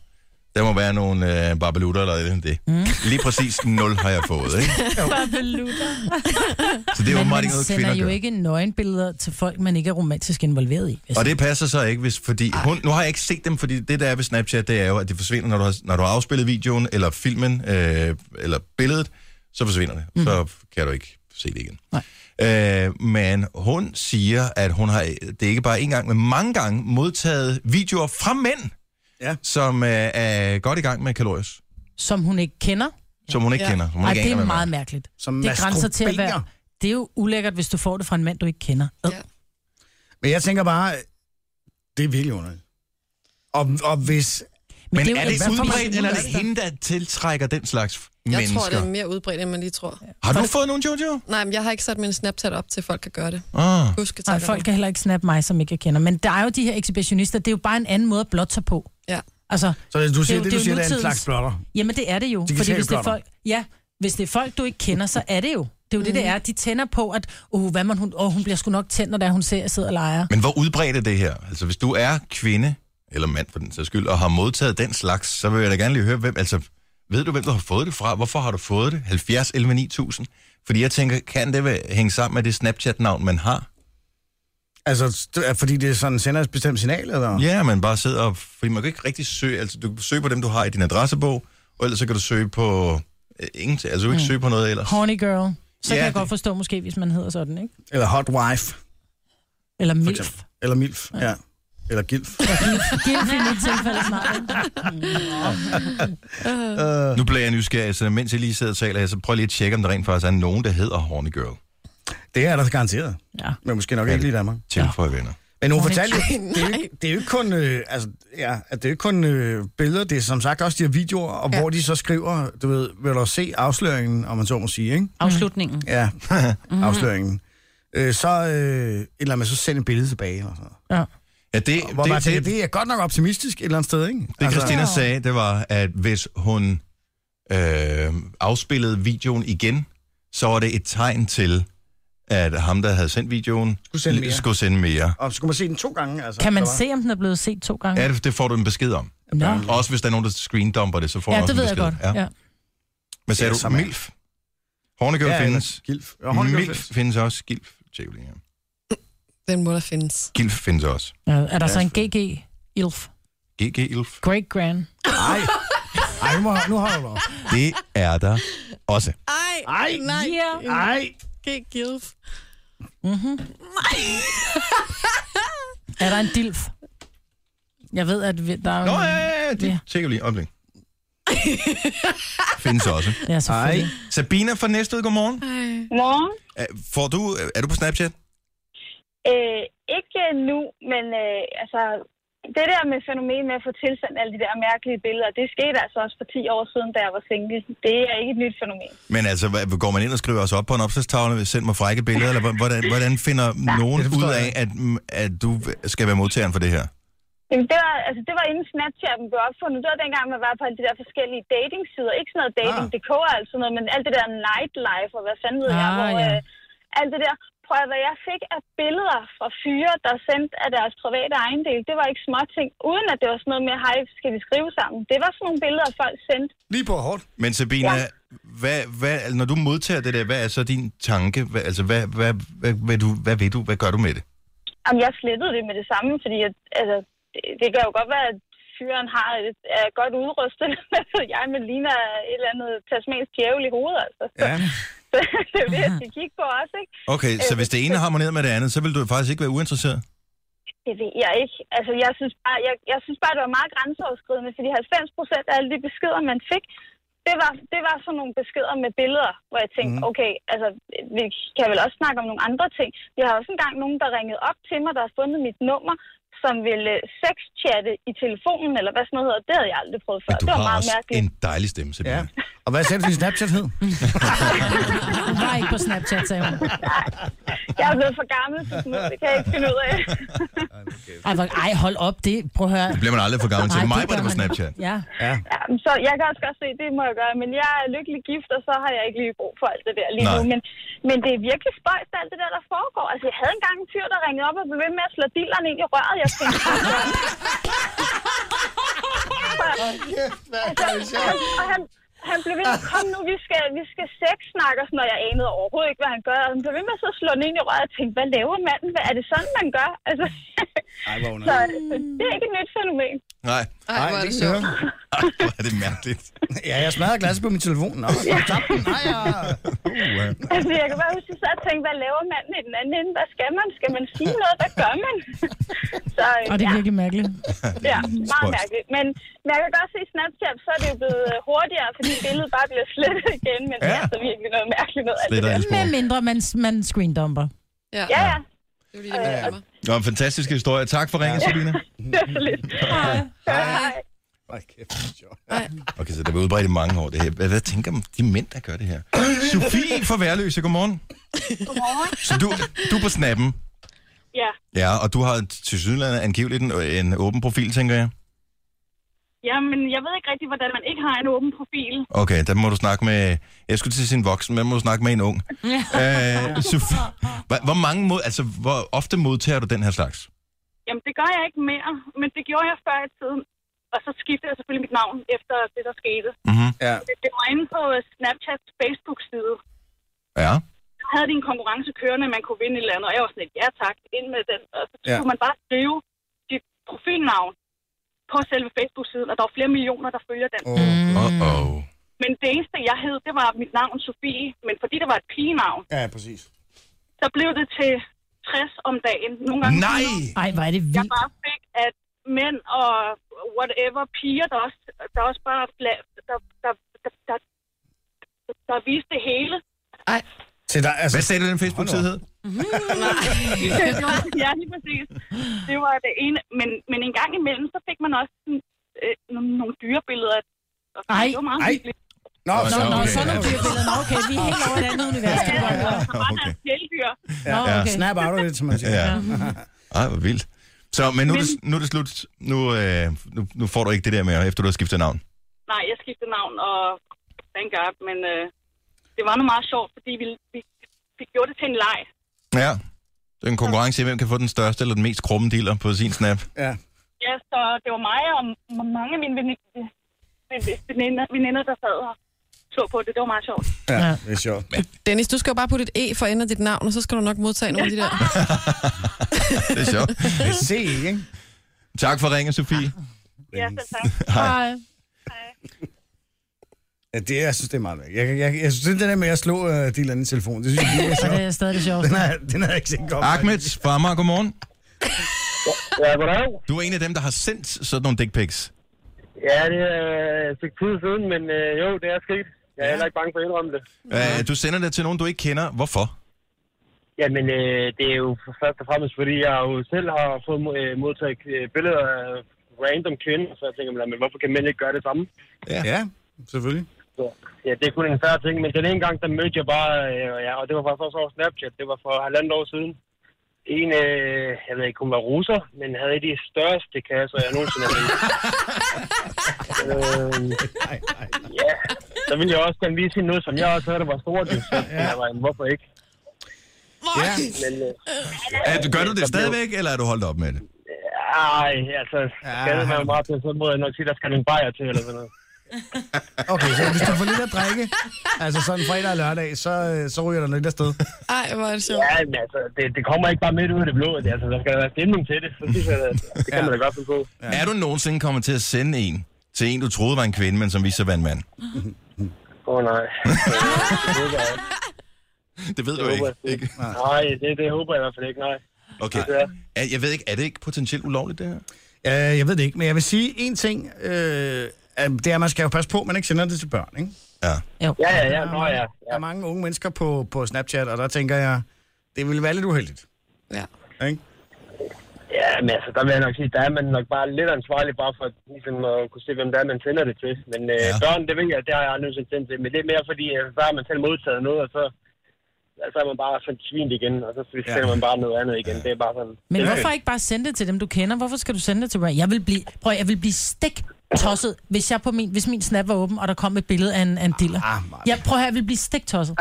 Der må være nogle øh, barbelutter eller det. Mm. Lige præcis nul har jeg fået, ikke? Barbelutter. Så det er jo Men meget man noget, sender kvinder jo gør. ikke nøgenbilleder til folk, man ikke er romantisk involveret i. Og det passer så ikke, hvis, fordi hun, nu har jeg ikke set dem, fordi det der er ved Snapchat, det er jo, at det forsvinder, når du har, når du har afspillet videoen, eller filmen, øh, eller billedet, så forsvinder det. Mm. Så kan du ikke se det igen. Nej. Øh, men hun siger, at hun har, det er ikke bare en gang, men mange gange modtaget videoer fra mænd, ja. som øh, er godt i gang med kalorier. Som hun ikke kender. Som hun ikke ja. kender. Hun Ej, ikke det er aner, meget hvad. mærkeligt. Som det grænser til at være... Det er jo ulækkert, hvis du får det fra en mand, du ikke kender. Ja. Men jeg tænker bare, det er virkelig underligt. Og, og hvis... Men, Men er det, det udbredt, eller er det hende, der tiltrækker den slags jeg mennesker? Jeg tror, det er mere udbredt, end man lige tror. Har du fået nogen, Jojo? Nej, men jeg har ikke sat min Snapchat op til, folk kan gøre det. Ah. Husk, Nej, folk kan heller ikke snappe mig, som ikke jeg kender. Men der er jo de her ekshibitionister, det er jo bare en anden måde at blotte sig på. Ja. Altså, så det, du siger, det, det, det, det, du siger, det er en slags blotter? Jamen, det er det jo. Fordi hvis det er folk... Ja, hvis det er folk, du ikke kender, så er det jo. Det er jo mm. det, det er. De tænder på, at uh, hvad man, hun, oh, hun bliver sgu nok tændt, når der hun ser, at jeg sidder og leger. Men hvor udbredt er det her? Altså, hvis du er kvinde, eller mand for den sags skyld, og har modtaget den slags, så vil jeg da gerne lige høre, hvem, altså, ved du, hvem du har fået det fra? Hvorfor har du fået det? halvfjerds elleve ni tusind? Fordi jeg tænker, kan det hænge sammen med det Snapchat-navn, man har? Altså, fordi det sådan sender et bestemt signal, eller? Ja, man bare sidder og... Fordi man kan ikke rigtig søge... Altså, du kan søge på dem, du har i din adressebog, og ellers så kan du søge på... Øh, ingenting. Altså, du kan ikke mm. søge på noget ellers. Horny girl. Så ja, kan jeg det... godt forstå, måske, hvis man hedder sådan, ikke? Eller hot wife. Eller milf. Eller milf, ja. ja. Eller gilf. Ja, gilf, gilf i mit tilfælde snart. uh. Nu bliver jeg nysgerrig, så mens jeg lige sidder og taler her, så prøv lige at tjekke, om der rent faktisk er nogen, der hedder Horny Girl. Det er der garanteret. Ja. Men måske nok ikke lige i Danmark. Tilføj venner. Men hun fortalte jo, det er jo, det er jo ikke kun, øh, altså, ja, at det er jo ikke kun øh, billeder, det er som sagt også de her videoer, og ja. hvor de så skriver, du ved, vil du se afsløringen, om man så må sige, ikke? Afslutningen. Ja, afsløringen. Øh, så, øh, eller man så sender et billede tilbage, eller sådan noget. Ja. Ja, det, hvor det, man tænker, det, det er godt nok optimistisk et eller andet sted, ikke? Det altså, Christina sagde, det var, at hvis hun øh, afspillede videoen igen, så var det et tegn til, at ham, der havde sendt videoen, skulle sende mere. Skulle sende mere. Og skulle man se den to gange? Altså, kan man se, om den er blevet set to gange? Ja, det, det får du en besked om. No. Også hvis der er nogen, der screendumper det, så får ja, du også en besked. Ja, det ved jeg godt. Ja. Men sagde du MILF? Hornegirl ja, findes. Gilf. Ja, MILF findes også. Gilf. Tjek lige her. Den må der findes. Gilf findes også. Ja, er der ja. så en G G Ilf? G G Ilf? Great Grand. Ej, Ej nu, nu har du det er der også. Ej, Ej, nej. Yeah. Ej. G Gilf. Mhm. Er der en dilf? Jeg ved, at vi, der er... Nå, ja, ja, ja. Det tjekker lige. Oplæg. Findes også. Ja, selvfølgelig. Ej. Sabina fra Næstved, godmorgen. Godmorgen. Får du, er du på Snapchat? Øh, ikke nu, men øh, altså, det der med fænomen med at få tilsendt alle de der mærkelige billeder, det skete altså også for ti år siden, da jeg var single. Det er ikke et nyt fænomen. Men altså, går man ind og skriver os op på en opslagstavle, send mig frække billeder, eller hvordan, hvordan finder Nej, nogen ud af, at, at du skal være modtageren for det her? Jamen, det var, altså, det var inden Snapchatten blev opfundet. Det var dengang, man var på alle de der forskellige datingsider. Ikke sådan noget dating punktum d k ah. altså noget, men alt det der nightlife, og hvad fanden ved ah, jeg, hvor ja. øh, alt det der... Prøv at hvad jeg fik af billeder fra fyre, der sendte af deres private ejendel. Det var ikke småting, uden at det var sådan noget med, hej, skal vi skrive sammen? Det var sådan nogle billeder, folk sendte. Lige på hårdt. Men Sabina, ja. hvad, hvad, når du modtager det der, hvad er så din tanke? Hvad, altså, hvad, hvad, hvad, hvad, du, hvad ved du? Hvad gør du med det? Jamen, jeg slettede det med det samme, fordi at, altså, det, det kan jo godt være, at fyren har et, er godt udrustet, jeg med ligner et eller andet tasmansk djævel i hovedet, altså. Ja. Det er jo det, jeg skal kigge på også, ikke? Okay, så hvis det ene harmonerer med det andet, så vil du faktisk ikke være uinteresseret? Det ved jeg ikke. Altså, jeg synes bare, jeg, jeg synes bare det var meget grænseoverskridende, fordi halvfems procent af alle de beskeder, man fik, det var, det var sådan nogle beskeder med billeder, hvor jeg tænkte, mm. okay, altså, vi kan vel også snakke om nogle andre ting. Vi har også engang nogen, der ringede op til mig, der har fundet mit nummer, som ville sexchatte i telefonen, eller hvad sådan noget hedder. Det havde jeg aldrig prøvet før. Men du det var har meget også mærkeligt. en dejlig stemme, Sabina. Ja. Og hvad sagde du, din Snapchat hed? Hun var ikke på Snapchat, sagde hun. Jeg er blevet for gammel, så sådan noget. Det kan jeg ikke finde ud af. Ej, hvor, ej, hold op. Det, prøv at høre. Det bliver man aldrig for gammel til. Mig var det på man. Snapchat. Ja. Ja. Ja, så jeg kan også godt se, det må jeg gøre. Men jeg er lykkelig gift, og så har jeg ikke lige brug for alt det der lige Nej. nu. Men, men det er virkelig spøjst, alt det der, der foregår. Altså, jeg havde engang en fyr, der ringede op og blev ved med at slå dilleren ind i røret. Jeg tænkte, altså, han, og han, han blev ved med, kom nu, vi skal, vi skal sex-snakke og sådan noget. Jeg anede overhovedet ikke, hvad han gør. Og han blev ved med at så slå den ind i røret og tænkte, hvad laver manden? Hvad, er det sådan, man gør? Altså, Ej, hvor så, så det er ikke et nyt fænomen. Nej. Ej, hvor er det sjovt. Ej, hvor er det mærkeligt. Ja, jeg smadrer glasset på min telefon. Nå, ja. Nej, ja. Uh, Altså, jeg kan bare huske, at jeg tænkte, hvad laver manden i den anden ende? Hvad skal man? Skal man sige noget? Hvad gør man? Så, Og det er ja. virkelig mærkeligt. Ja, meget mærkeligt. Men, men jeg kan godt se i Snapchat, så er det jo blevet hurtigere, fordi billedet bare bliver slettet igen, men ja. Det er altså virkelig noget mærkeligt noget. Alt det der. Med mindre man, man screendumper. Ja, Ja, ja. det er jo lige det, jeg mig. det var en fantastisk historie. Tak for ringen, Sabina. Det er så lidt. Hej. Hej. Ej, kæft, det er sjovt. Okay, så det var udbredt i mange år, det her. Hvad, hvad tænker de mænd, der gør det her? Sofie fra Værløse, godmorgen. Godmorgen. Så du, du er på snappen? Ja. Ja, og du har til Sydlandet angiveligt en, en åben profil, tænker jeg? Jamen, jeg ved ikke rigtig, hvordan man ikke har en åben profil. Okay, der må du snakke med... Jeg skulle til sin voksen, men må du snakke med en ung. øh, Sofie, hvor, hvor mange mod, altså, hvor ofte modtager du den her slags? Jamen, det gør jeg ikke mere, men det gjorde jeg før i tiden. Og så skiftede jeg selvfølgelig mit navn efter det, der skete. Mm-hmm. Ja. Det, det var inde på Snapchats Facebook-side. Ja. Der havde de en konkurrence kørende, man kunne vinde et eller andet, og jeg var sådan lidt, ja tak, ind med den. Og så Ja. skulle man bare skrive sit profilnavn på selve Facebook-siden, og der var flere millioner, der følger den. Oh. Uh-oh. Men det eneste, jeg hed, det var mit navn, Sofie. Men fordi det var et pigenavn, Ja, præcis. så blev det til tres om dagen. Nogle gange Nej! Ej, hvor er det jeg vildt. bare fik, at mænd og whatever, piger, der også, der også bare der, der, der, der, der, der viste det hele. Ej. Til dig, altså, Hvad sagde du, den Facebook-side hed? Ja, lige præcis. Det var det ene. Men, men en gang imellem, så fik man også sådan, øh, nogle, nogle dyrebilleder. Og Ej. det var meget Ej. hyggeligt. Nå, Nå, så, Nå, okay. sådan nogle dyrbilleder. Nå, okay, vi er helt over et andet univers. Ja, Det var ja, godt. der var Okay. der kæledyr. ja. Nå, okay. Snap out of it, som man siger. Ja. Ej, hvor vildt. Så, men nu, men... Er det, nu er det slut. Nu, øh, nu, nu får du ikke det der mere, efter du har skiftet navn. Nej, jeg skiftede navn, og thank God, men øh, det var noget meget sjovt, fordi vi, vi, vi gjorde det til en leg. Ja. Det er en konkurrence i, hvem kan få den største eller den mest krumme dealer på sin snap. Ja. Ja, så det var mig og m- mange af mine veninder, veninder, veninder der sad og så på det. Det var meget sjovt. Ja, det er sjovt. Dennis, du skal jo bare putte et E for enden af dit navn, og så skal du nok modtage nogle af de der. Det er sjovt. Det er se, ikke? Tak for ringen, Sofie. Ja, selv tak. Hej. Hej. Ja, det, jeg synes, det er meget væk. Jeg, jeg, jeg synes, det der med at slå uh, de eller anden telefon, det synes jeg, det er Så det sjovt. er stadig det sjovt. Den har, den har jeg ikke set godt. Ahmed fra Amager, godmorgen. Ja, goddag. Du er en af dem, der har sendt sådan nogle dick pics. Ja, det er et stykke tid siden, men øh, jo, det er sket. Jeg er heller ikke bange for at indrømme det. Uh, du sender det til nogen, du ikke kender. Hvorfor? Jamen, øh, det er jo først og fremmest, fordi jeg jo selv har fået øh, modtaget øh, billeder af random kvinder, så jeg tænker, men hvorfor kan mænd ikke gøre det samme? Ja, ja selvfølgelig. Så, ja, det er kun en færre ting, men den ene gang, der mødte jeg bare, øh, ja, og det var faktisk også over Snapchat, det var for halvandet år siden. En, øh, jeg ved ikke, hun var russer, men havde de største kasser, jeg nogensinde har set. øh, ja, så ville jeg også gerne vise hende noget, som jeg også havde, der var stort. Så jeg var, hvorfor ikke? Ja. Men, øh, Uh, gør du det stadigvæk, eller er du holdt op med det? ej, altså, skal man jo meget til, så må jeg nok sige, der skal en bajer til, eller sådan noget. Okay, så hvis du får lidt at drikke, altså sådan fredag og lørdag, så, så ryger der lidt afsted. Ej, hvor er det sjovt. Ja, men altså, det, det kommer ikke bare midt ud af det blå. Det, altså, der skal være stemning til det. Så synes jeg, at det kan Ja. man da godt finde på. Ja. Er du nogensinde kommet til at sende en til en, du troede var en kvinde, men som viste sig var en mand? Åh, oh, nej. Det håber jeg ikke. Det ved Det du håber ikke. jeg ikke? Nej, det, det håber jeg i hvert fald ikke, nej. Okay. Det er. Er, jeg ved ikke, er det ikke potentielt ulovligt, det her? Uh, jeg ved det ikke, men jeg vil sige en ting. Uh, det er, at man skal jo passe på, at man ikke sender det til børn, ikke? Ja. Jo. Ja, ja, ja. Nå, ja. Der er mange unge mennesker på, på Snapchat, og der tænker jeg, det ville være lidt uheldigt. Ja. Ikke? Ja, men altså, der vil jeg nok sige, der er man nok bare lidt ansvarlig bare for ligesom, at kunne se, hvem der er, man sender det til. Men øh, Ja. børn, det ved jeg, det har jeg aldrig sendt til. Men det er mere fordi, at så har man selv modtaget noget, og så, så er man bare sådan svint igen, og så sender man bare noget andet igen. Det er bare sådan... Men det er hvorfor ikke bare sende det til dem, du kender? Hvorfor skal du sende det til mig? Jeg vil blive, prøv, jeg vil blive stik tosset, hvis jeg på min, hvis min snap var åben, og der kom et billede af en, af en diller. Ah, Jeg prøver at jeg vil blive stik tosset.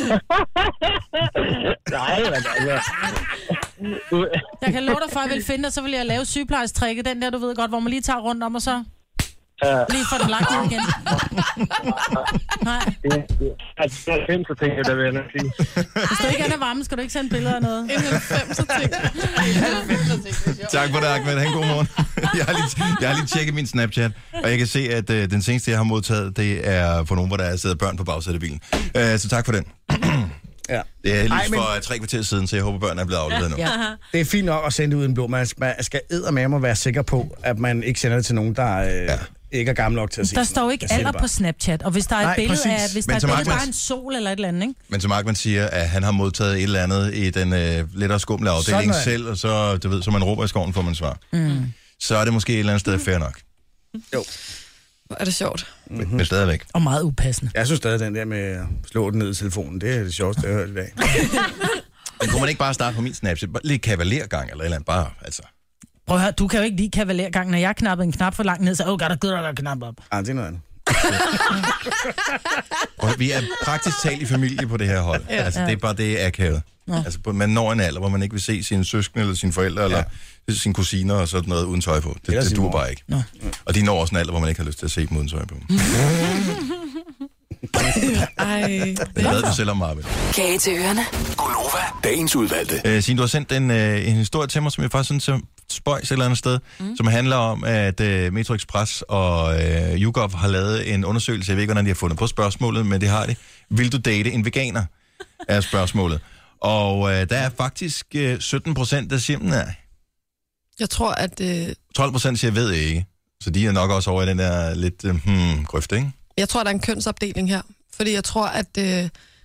Nej, men altså... Du, Jeg kan love dig for, at jeg vil finde dig, så vil jeg lave sygeplejerstrækket, den der, du ved godt, hvor man lige tager rundt om, og så... Lige for den lagt ned igen. Nej. Altså, det er halvfems, så tænker jeg, der vil jeg nok sige. Hvis du ikke er varme, skal du ikke sende billeder af noget. En halvfems, så tænker jeg. Tak for det, Ahmed. Ha' en god morgen. Jeg har lige, jeg har lige tjekket min Snapchat, og jeg kan se, at øh, den seneste, jeg har modtaget, det er for nogen, hvor der er sidder børn på bagsædet af bilen. Øh, så tak for den. Ja. Det er lige Ej, men... for tre kvarter siden, så jeg håber, børnene er blevet afleveret nu. Ja. Det er fint nok at sende det uden blå. Man skal eddermame være sikker på, at man ikke sender det til nogen, der øh, ja. ikke er gammel nok til at se. Der står ikke alder på Snapchat, og hvis der er et Nej, billede præcis. af, hvis Men der er et som billede, Ahmed- bare en sol eller et eller andet, ikke? Men som Ahmed siger, at han har modtaget et eller andet i den øh, lettere skumle afdeling Sådan er- selv, og så, du ved, så man råber i skoven, får man svar. Mm. Så er det måske et eller andet sted fair nok. Jo. Hvor er det sjovt. Mm-hmm. Men stadigvæk. Og meget upassende. Jeg synes stadig, den der med at slå den ned i telefonen, det er det sjoveste, jeg har hørt i dag. Men kunne man ikke bare starte på min Snapchat? Bare lidt kavalergang eller et eller andet, bare, altså. Prøv at høre, du kan jo ikke lide kavalergang. Når jeg knappede en knap for langt ned, så åh, oh, godt, der der knap op. Ah, det er noget andet. Og vi er praktisk talt i familie på det her hold. Ja. Altså, det er bare det, er akavet. Altså, man når en alder, hvor man ikke vil se sine søskende eller sine forældre, ja. eller sine kusiner og sådan noget uden tøj på. Det, det, det duer bare ikke. Nå. Og de når også en alder, hvor man ikke har lyst til at se dem uden tøj på. Ej. Det ved du selv om, Marvind. Kage til ørerne. Gunova, dagens udvalgte. Øh, Signe, du har sendt en, øh, en historie til mig, som jeg faktisk synes er spøjs et eller andet sted, mm. som handler om, at øh, Metro Express og øh, YouGov har lavet en undersøgelse. Jeg ved ikke, hvordan de har fundet på spørgsmålet, men det har de. Vil du date en veganer? Er spørgsmålet. Og øh, der er faktisk øh, sytten procent, der siger nej. Jeg tror, at... Øh... tolv procent siger ved ikke. Så de er nok også over i den der lidt øh, hmm, grøfte, ikke? Jeg tror, der er en kønsopdeling her. Fordi jeg tror, at... Øh...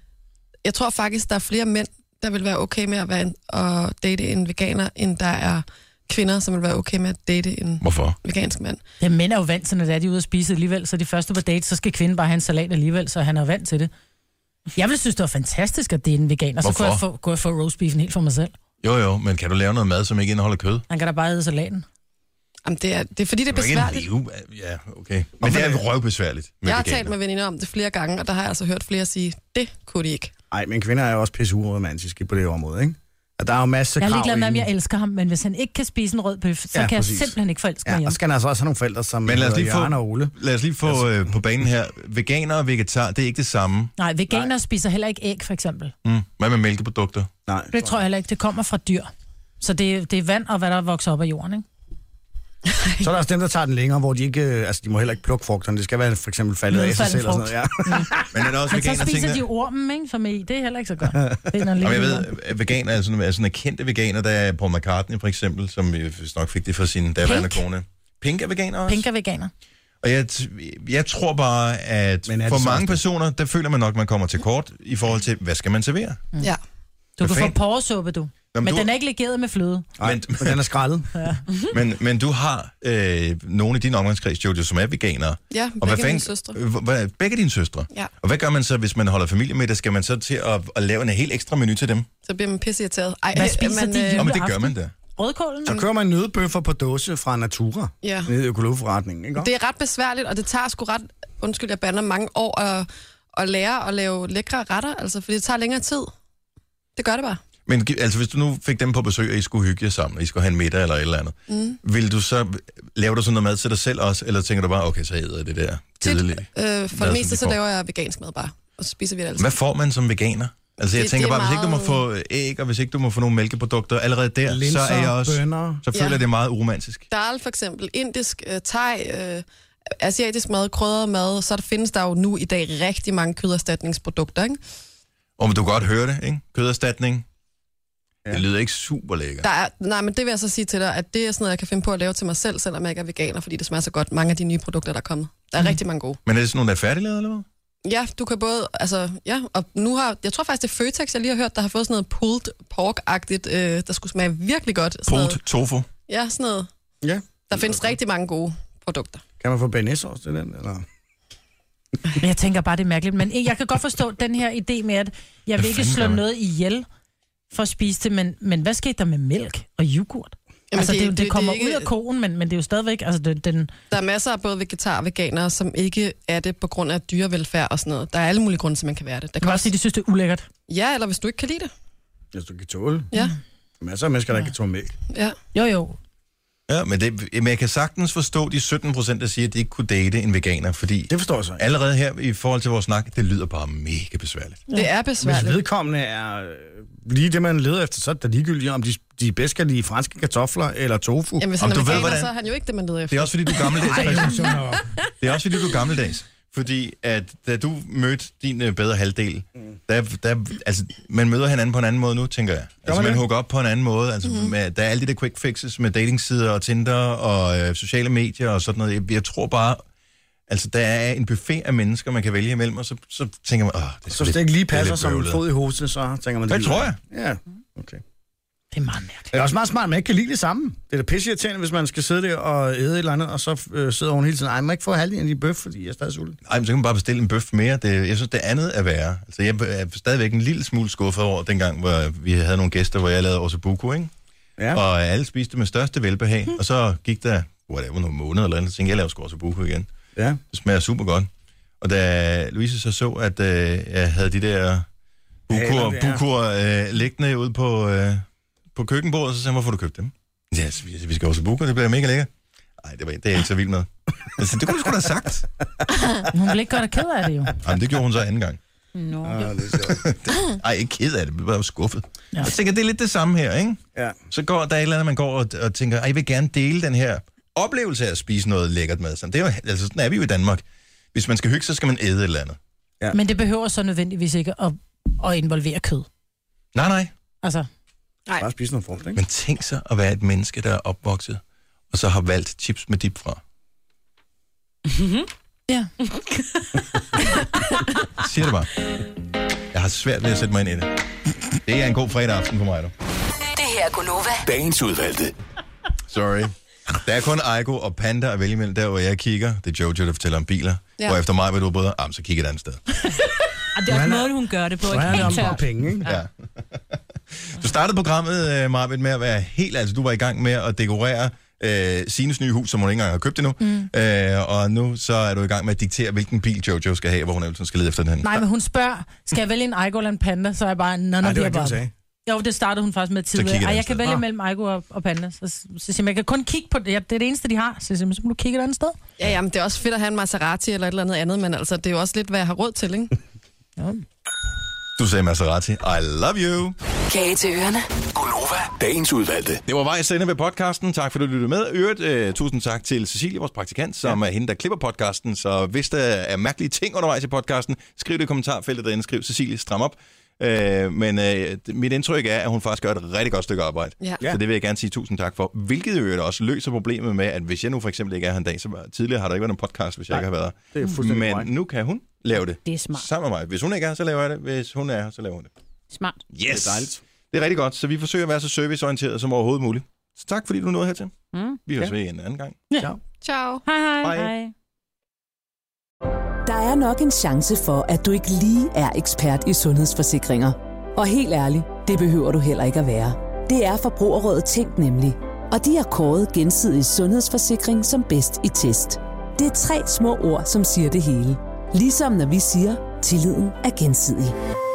Jeg tror faktisk, der er flere mænd, der vil være okay med at, være en, at date en veganer, end der er kvinder, som vil være okay med at date en Hvorfor? vegansk mand. Ja, mænd er jo vant til, når er de ude at spise alligevel, så de første på date, så skal kvinden bare have en salat alligevel, så han er vant til det. Jeg ville synes, det var fantastisk, at det er en veganer, så kunne jeg, få, kunne jeg få roastbeefen helt for mig selv. Jo, jo, men kan du lave noget mad, som ikke indeholder kød? Han kan da bare æde salaten. Jamen, det er, det er fordi, det er besværligt. Ja, okay. Men det er røvbesværligt med Jeg har veganer. talt med veninder om det flere gange, og der har jeg altså hørt flere sige, det kunne de ikke. Nej, men kvinder er jo også pisse uromantiske på det område, ikke? Og der er jo masser af Jeg er krav ligeglad med, om i- jeg elsker ham, men hvis han ikke kan spise en rød bøf, så Ja, kan præcis. jeg simpelthen ikke forelske mig Ja, hjem. og skal han altså også have nogle forældre, som Men lad os lige få, Jørgen og Ole. lad os lige få øh, på banen her. Veganer og vegetar, det er ikke det samme. Nej, veganer Nej. spiser heller ikke æg, for eksempel. Mm. Hvad med mælkeprodukter? Nej. Det tror jeg heller ikke. Det kommer fra dyr. Så det, det er vand og hvad der vokser op af jorden, ikke? Så er der også dem, der tager den længere, hvor de ikke, øh, altså de må heller ikke plukke frugterne. Det skal være for eksempel faldet af sig selv og sådan noget. Ja. Men er der også Men så veganer spiser ting, de ormen, ikke? Som i, det er heller ikke så godt. Det er noget og jeg lidt- ved, at veganer er sådan, er sådan en kendte veganer, der er Paul McCartney for eksempel, som vi vist nok fik det fra sin daværende kone. Pink er veganer også? Pink er veganer. Og jeg, t- jeg tror bare, at Men er det for så mange også- personer, der føler man nok, at man kommer til kort i forhold til, hvad skal man servere? Mm. Ja. Du Hvad kan få fanden? porresuppe, du. Jamen, Men du- den er ikke legeret med fløde. Nej, men, men den er skrællet. Ja. Men, men du har øh, nogle i din omgangskreds, Jojo, som er veganere. Ja, Og begge mine søstre. øh, hvad- begge dine søstre? Ja. Og hvad gør man så, hvis man holder familie med det? Skal man så til at, at lave en helt ekstra menu til dem? Så bliver man pisseirriteret. Ej, Hvad øh, spiser man, de øh, Jamen, det gør juleaften? man da. Rødkålen? Så kører man nødbøffer på dåse fra Natura. Ja. Nede i økologforretningen, ikke? Det er ret besværligt, og det tager sgu ret, undskyld, jeg bander mange år at, at lære at lave lækre retter, altså, fordi det tager længere tid. Det gør det bare. Men gi- altså, hvis du nu fik dem på besøg, og I skulle hygge jer sammen, og I skulle have en middag eller et eller andet, Mm. vil du så lave du sådan noget mad til dig selv også, eller tænker du bare, okay, så æder jeg det der kedelige? Øh, for Mad, det som meste, de så får? laver jeg vegansk mad bare, og så spiser vi det altså. Hvad får man som veganer? Altså, jeg Det- tænker det er bare, hvis ikke du må meget- få æg, og hvis ikke du må få nogle mælkeprodukter, allerede der, Linser, så er jeg også, bønner. så føler Ja. jeg det er meget uromantisk. Dal for eksempel, indisk, øh, thai, øh, asiatisk mad, krydret mad, så der findes der jo nu i dag rigtig mange køderstatningsprodukter, ikke? Og du kan godt høre det, ikke? Køderstatning. Ja. Det lyder ikke super lækkert. Der er, nej, men det vil jeg så sige til dig, at det er sådan noget, jeg kan finde på at lave til mig selv, selvom jeg ikke er veganer, fordi det smager så godt. Mange af de nye produkter, der er kommet. Der er mm. rigtig mange gode. Men er det sådan nogle, der er færdiglavet, eller hvad? Ja, du kan både, altså, ja, og nu har, jeg tror faktisk, det er Føtex, jeg lige har hørt, der har fået sådan noget pulled pork-agtigt, øh, der skulle smage virkelig godt. Sådan Pulled noget, tofu. ja, sådan noget. Ja. Der findes rigtig mange gode produkter. Kan man få bearnaisesauce til den, eller? Men jeg tænker bare, det er mærkeligt. Men jeg kan godt forstå den her idé med, at jeg vil Hvad ikke fanden slå gør man? noget ihjel for at spise det, men, men hvad skete der med mælk og yoghurt? Jamen, altså, det, det- det, det, det- det kommer det er ikke- ud af koen, men, men det er jo stadigvæk... Altså, det, den... Der er masser af både vegetar og veganere, som ikke er det på grund af dyrevelfærd og sådan noget. Der er alle mulige grunde til, man kan være det. Der Jeg kan også sige, at de synes, det er ulækkert. Ja, eller hvis du ikke kan lide det. Hvis du kan tåle. Ja. Masser af mennesker, der ikke kan tåle mælk. Ja. Jo, jo. Ja, men, det, men jeg kan sagtens forstå de sytten procent, der siger, at de ikke kunne date en veganer, fordi det forstår jeg så. Allerede her i forhold til vores snak, det lyder bare mega besværligt. Det er besværligt. Hvis vedkommende er lige det, man leder efter, så er det ligegyldigt, om de, de bedst kan lide franske kartofler eller tofu. Jamen, hvis han er veganer, hvordan... så er han jo ikke det, man leder efter. Det er også fordi, du er gammeldags. Det er også fordi, du er gammeldags. Fordi at da du mødte din øh, bedre halvdel, mm. der, der, altså, man møder hinanden på en anden måde nu, tænker jeg. Altså, man hooker op på en anden måde. Altså, mm-hmm. med, der er alle de der quick fixes med datingsider og Tinder og øh, sociale medier og sådan noget. Jeg, jeg tror bare, altså, der er en buffet af mennesker, man kan vælge imellem, og så, så tænker man, åh, det er så hvis det ikke lige passer som en fod i hovedet, så tænker man... Det, det tror jeg. Ja, okay. Det er meget mærkeligt. Det er også meget smart, at man ikke kan lide det samme. Det er da pisseirriterende, hvis man skal sidde der og æde et eller andet, og så øh, sidder hun hele tiden, ej, man må ikke få halvdelen af bøf, fordi jeg er stadig sulten. Nej, men så kan man bare bestille en bøf mere. Det, jeg synes, det andet er værre. Altså, jeg er stadigvæk en lille smule skuffet over dengang, hvor vi havde nogle gæster, hvor jeg lavede ossobuco, ikke? Ja. Og alle spiste med største velbehag, hmm. og så gik der, whatever, nogle måneder eller andet, så tænkte jeg, jeg laver sgu ossobuco igen. Ja. Det smager super godt. Og da Louise så så, at øh, jeg havde de der bukur, bukur øh, liggende ude på... Øh, på køkkenbordet, så sagde jeg, hvorfor du købt dem? Ja, vi skal også bukke, det bliver mega lækker. Nej, det, var, det er jeg ikke så vild med. Altså, det kunne du sgu da have sagt. Hun ville ikke gøre dig ked af det jo. Jamen, det gjorde hun så anden gang. Nå. Ah, det Ej, ikke ked af det, det var jo skuffet. Ja. Jeg tænker, det er lidt det samme her, ikke? Ja. Så går der et eller andet, man går og, og tænker, ej, jeg vil gerne dele den her oplevelse af at spise noget lækkert mad. Sådan, det er jo, altså, sådan er vi jo i Danmark. Hvis man skal hygge, så skal man æde et eller andet. Ja. Men det behøver så nødvendigvis ikke at, at involvere kød. Nej, nej. Altså... Nej. Bare spise noget frugt, ikke? Men tænk så at være et menneske, der er opvokset, og så har valgt chips med dip fra. Mm-hmm. Ja. Siger det bare. Jeg har svært ved at sætte mig ind i det. Det er en god fredag aften for mig, du. Det her er Gunova. Dagens udvalgte. Sorry. Der er kun Aigo og Panda at vælge imellem, der hvor jeg kigger. Det er Jojo, der fortæller om biler. Ja. Og efter mig vil du både, ah, så kigger et andet sted. Det er også måde, hun gør det på. Så er det om penge, ikke? Ja. Du startede programmet, uh, Marvind, med at være helt... Altså, du var i gang med at dekorere uh, Sines nye hus, som hun ikke engang har købt endnu. Mm. Uh, og nu så er du i gang med at diktere, hvilken bil Jojo skal have, hvor hun eventuelt skal lede efter den. Nej, men hun spørger, skal jeg vælge en Aigo eller en Panda? Så er jeg bare... Nå, Nej, det var ikke, du sagde. Jo, det startede hun faktisk med tidligere. Ej, jeg kan vælge mellem Aigo og, og Panda. Så, så, så siger jeg, jeg kan kun kigge på det. Ja, det er det eneste, de har. Så siger jeg, så må du kigge et andet sted. Ja, jamen, det er også fedt at have en Maserati eller et eller andet andet, men altså, det er jo også lidt, hvad jeg har råd til, ikke? Ja. Du sagde Maserati. I love you. Kage til ørerne. Gunova, dagens udvalgte. Det var vejs ende ved podcasten. Tak for, at du lyttede med. Øvrigt, uh, tusind tak til Cecilie, vores praktikant, som ja. er hende, der klipper podcasten. Så hvis der er mærkelige ting undervejs i podcasten, skriv det i kommentarfeltet derinde. Skriv Cecilie, stram op. Uh, men uh, mit indtryk er, at hun faktisk gør et rigtig godt stykke arbejde. Ja. Så det vil jeg gerne sige tusind tak for. Hvilket øvrigt også løser problemet med, at hvis jeg nu for eksempel ikke er her en dag, så tidligere har der ikke været en podcast, hvis jeg Nej, ikke har været det er fuldstændig Men right. nu kan hun lave det. Det er smart. Sammen med mig. Hvis hun ikke er her, så laver jeg det. Hvis hun er her, så laver hun det. Smart. Yes! Det er dejligt. Det er rigtig godt, så vi forsøger at være så serviceorienteret som overhovedet muligt. Så tak, fordi du nåede hertil. Mm. Vi høres ved en anden gang. Ja. Ciao. Ciao. Hej, hej. Hej. hej. Der er nok en chance for, at du ikke lige er ekspert i sundhedsforsikringer. Og helt ærligt, det behøver du heller ikke at være. Det er Forbrugerrådet Tænk nemlig. Og de har kåret gensidig sundhedsforsikring som bedst i test. Det er tre små ord, som siger det hele. Ligesom når vi siger, tilliden er gensidig.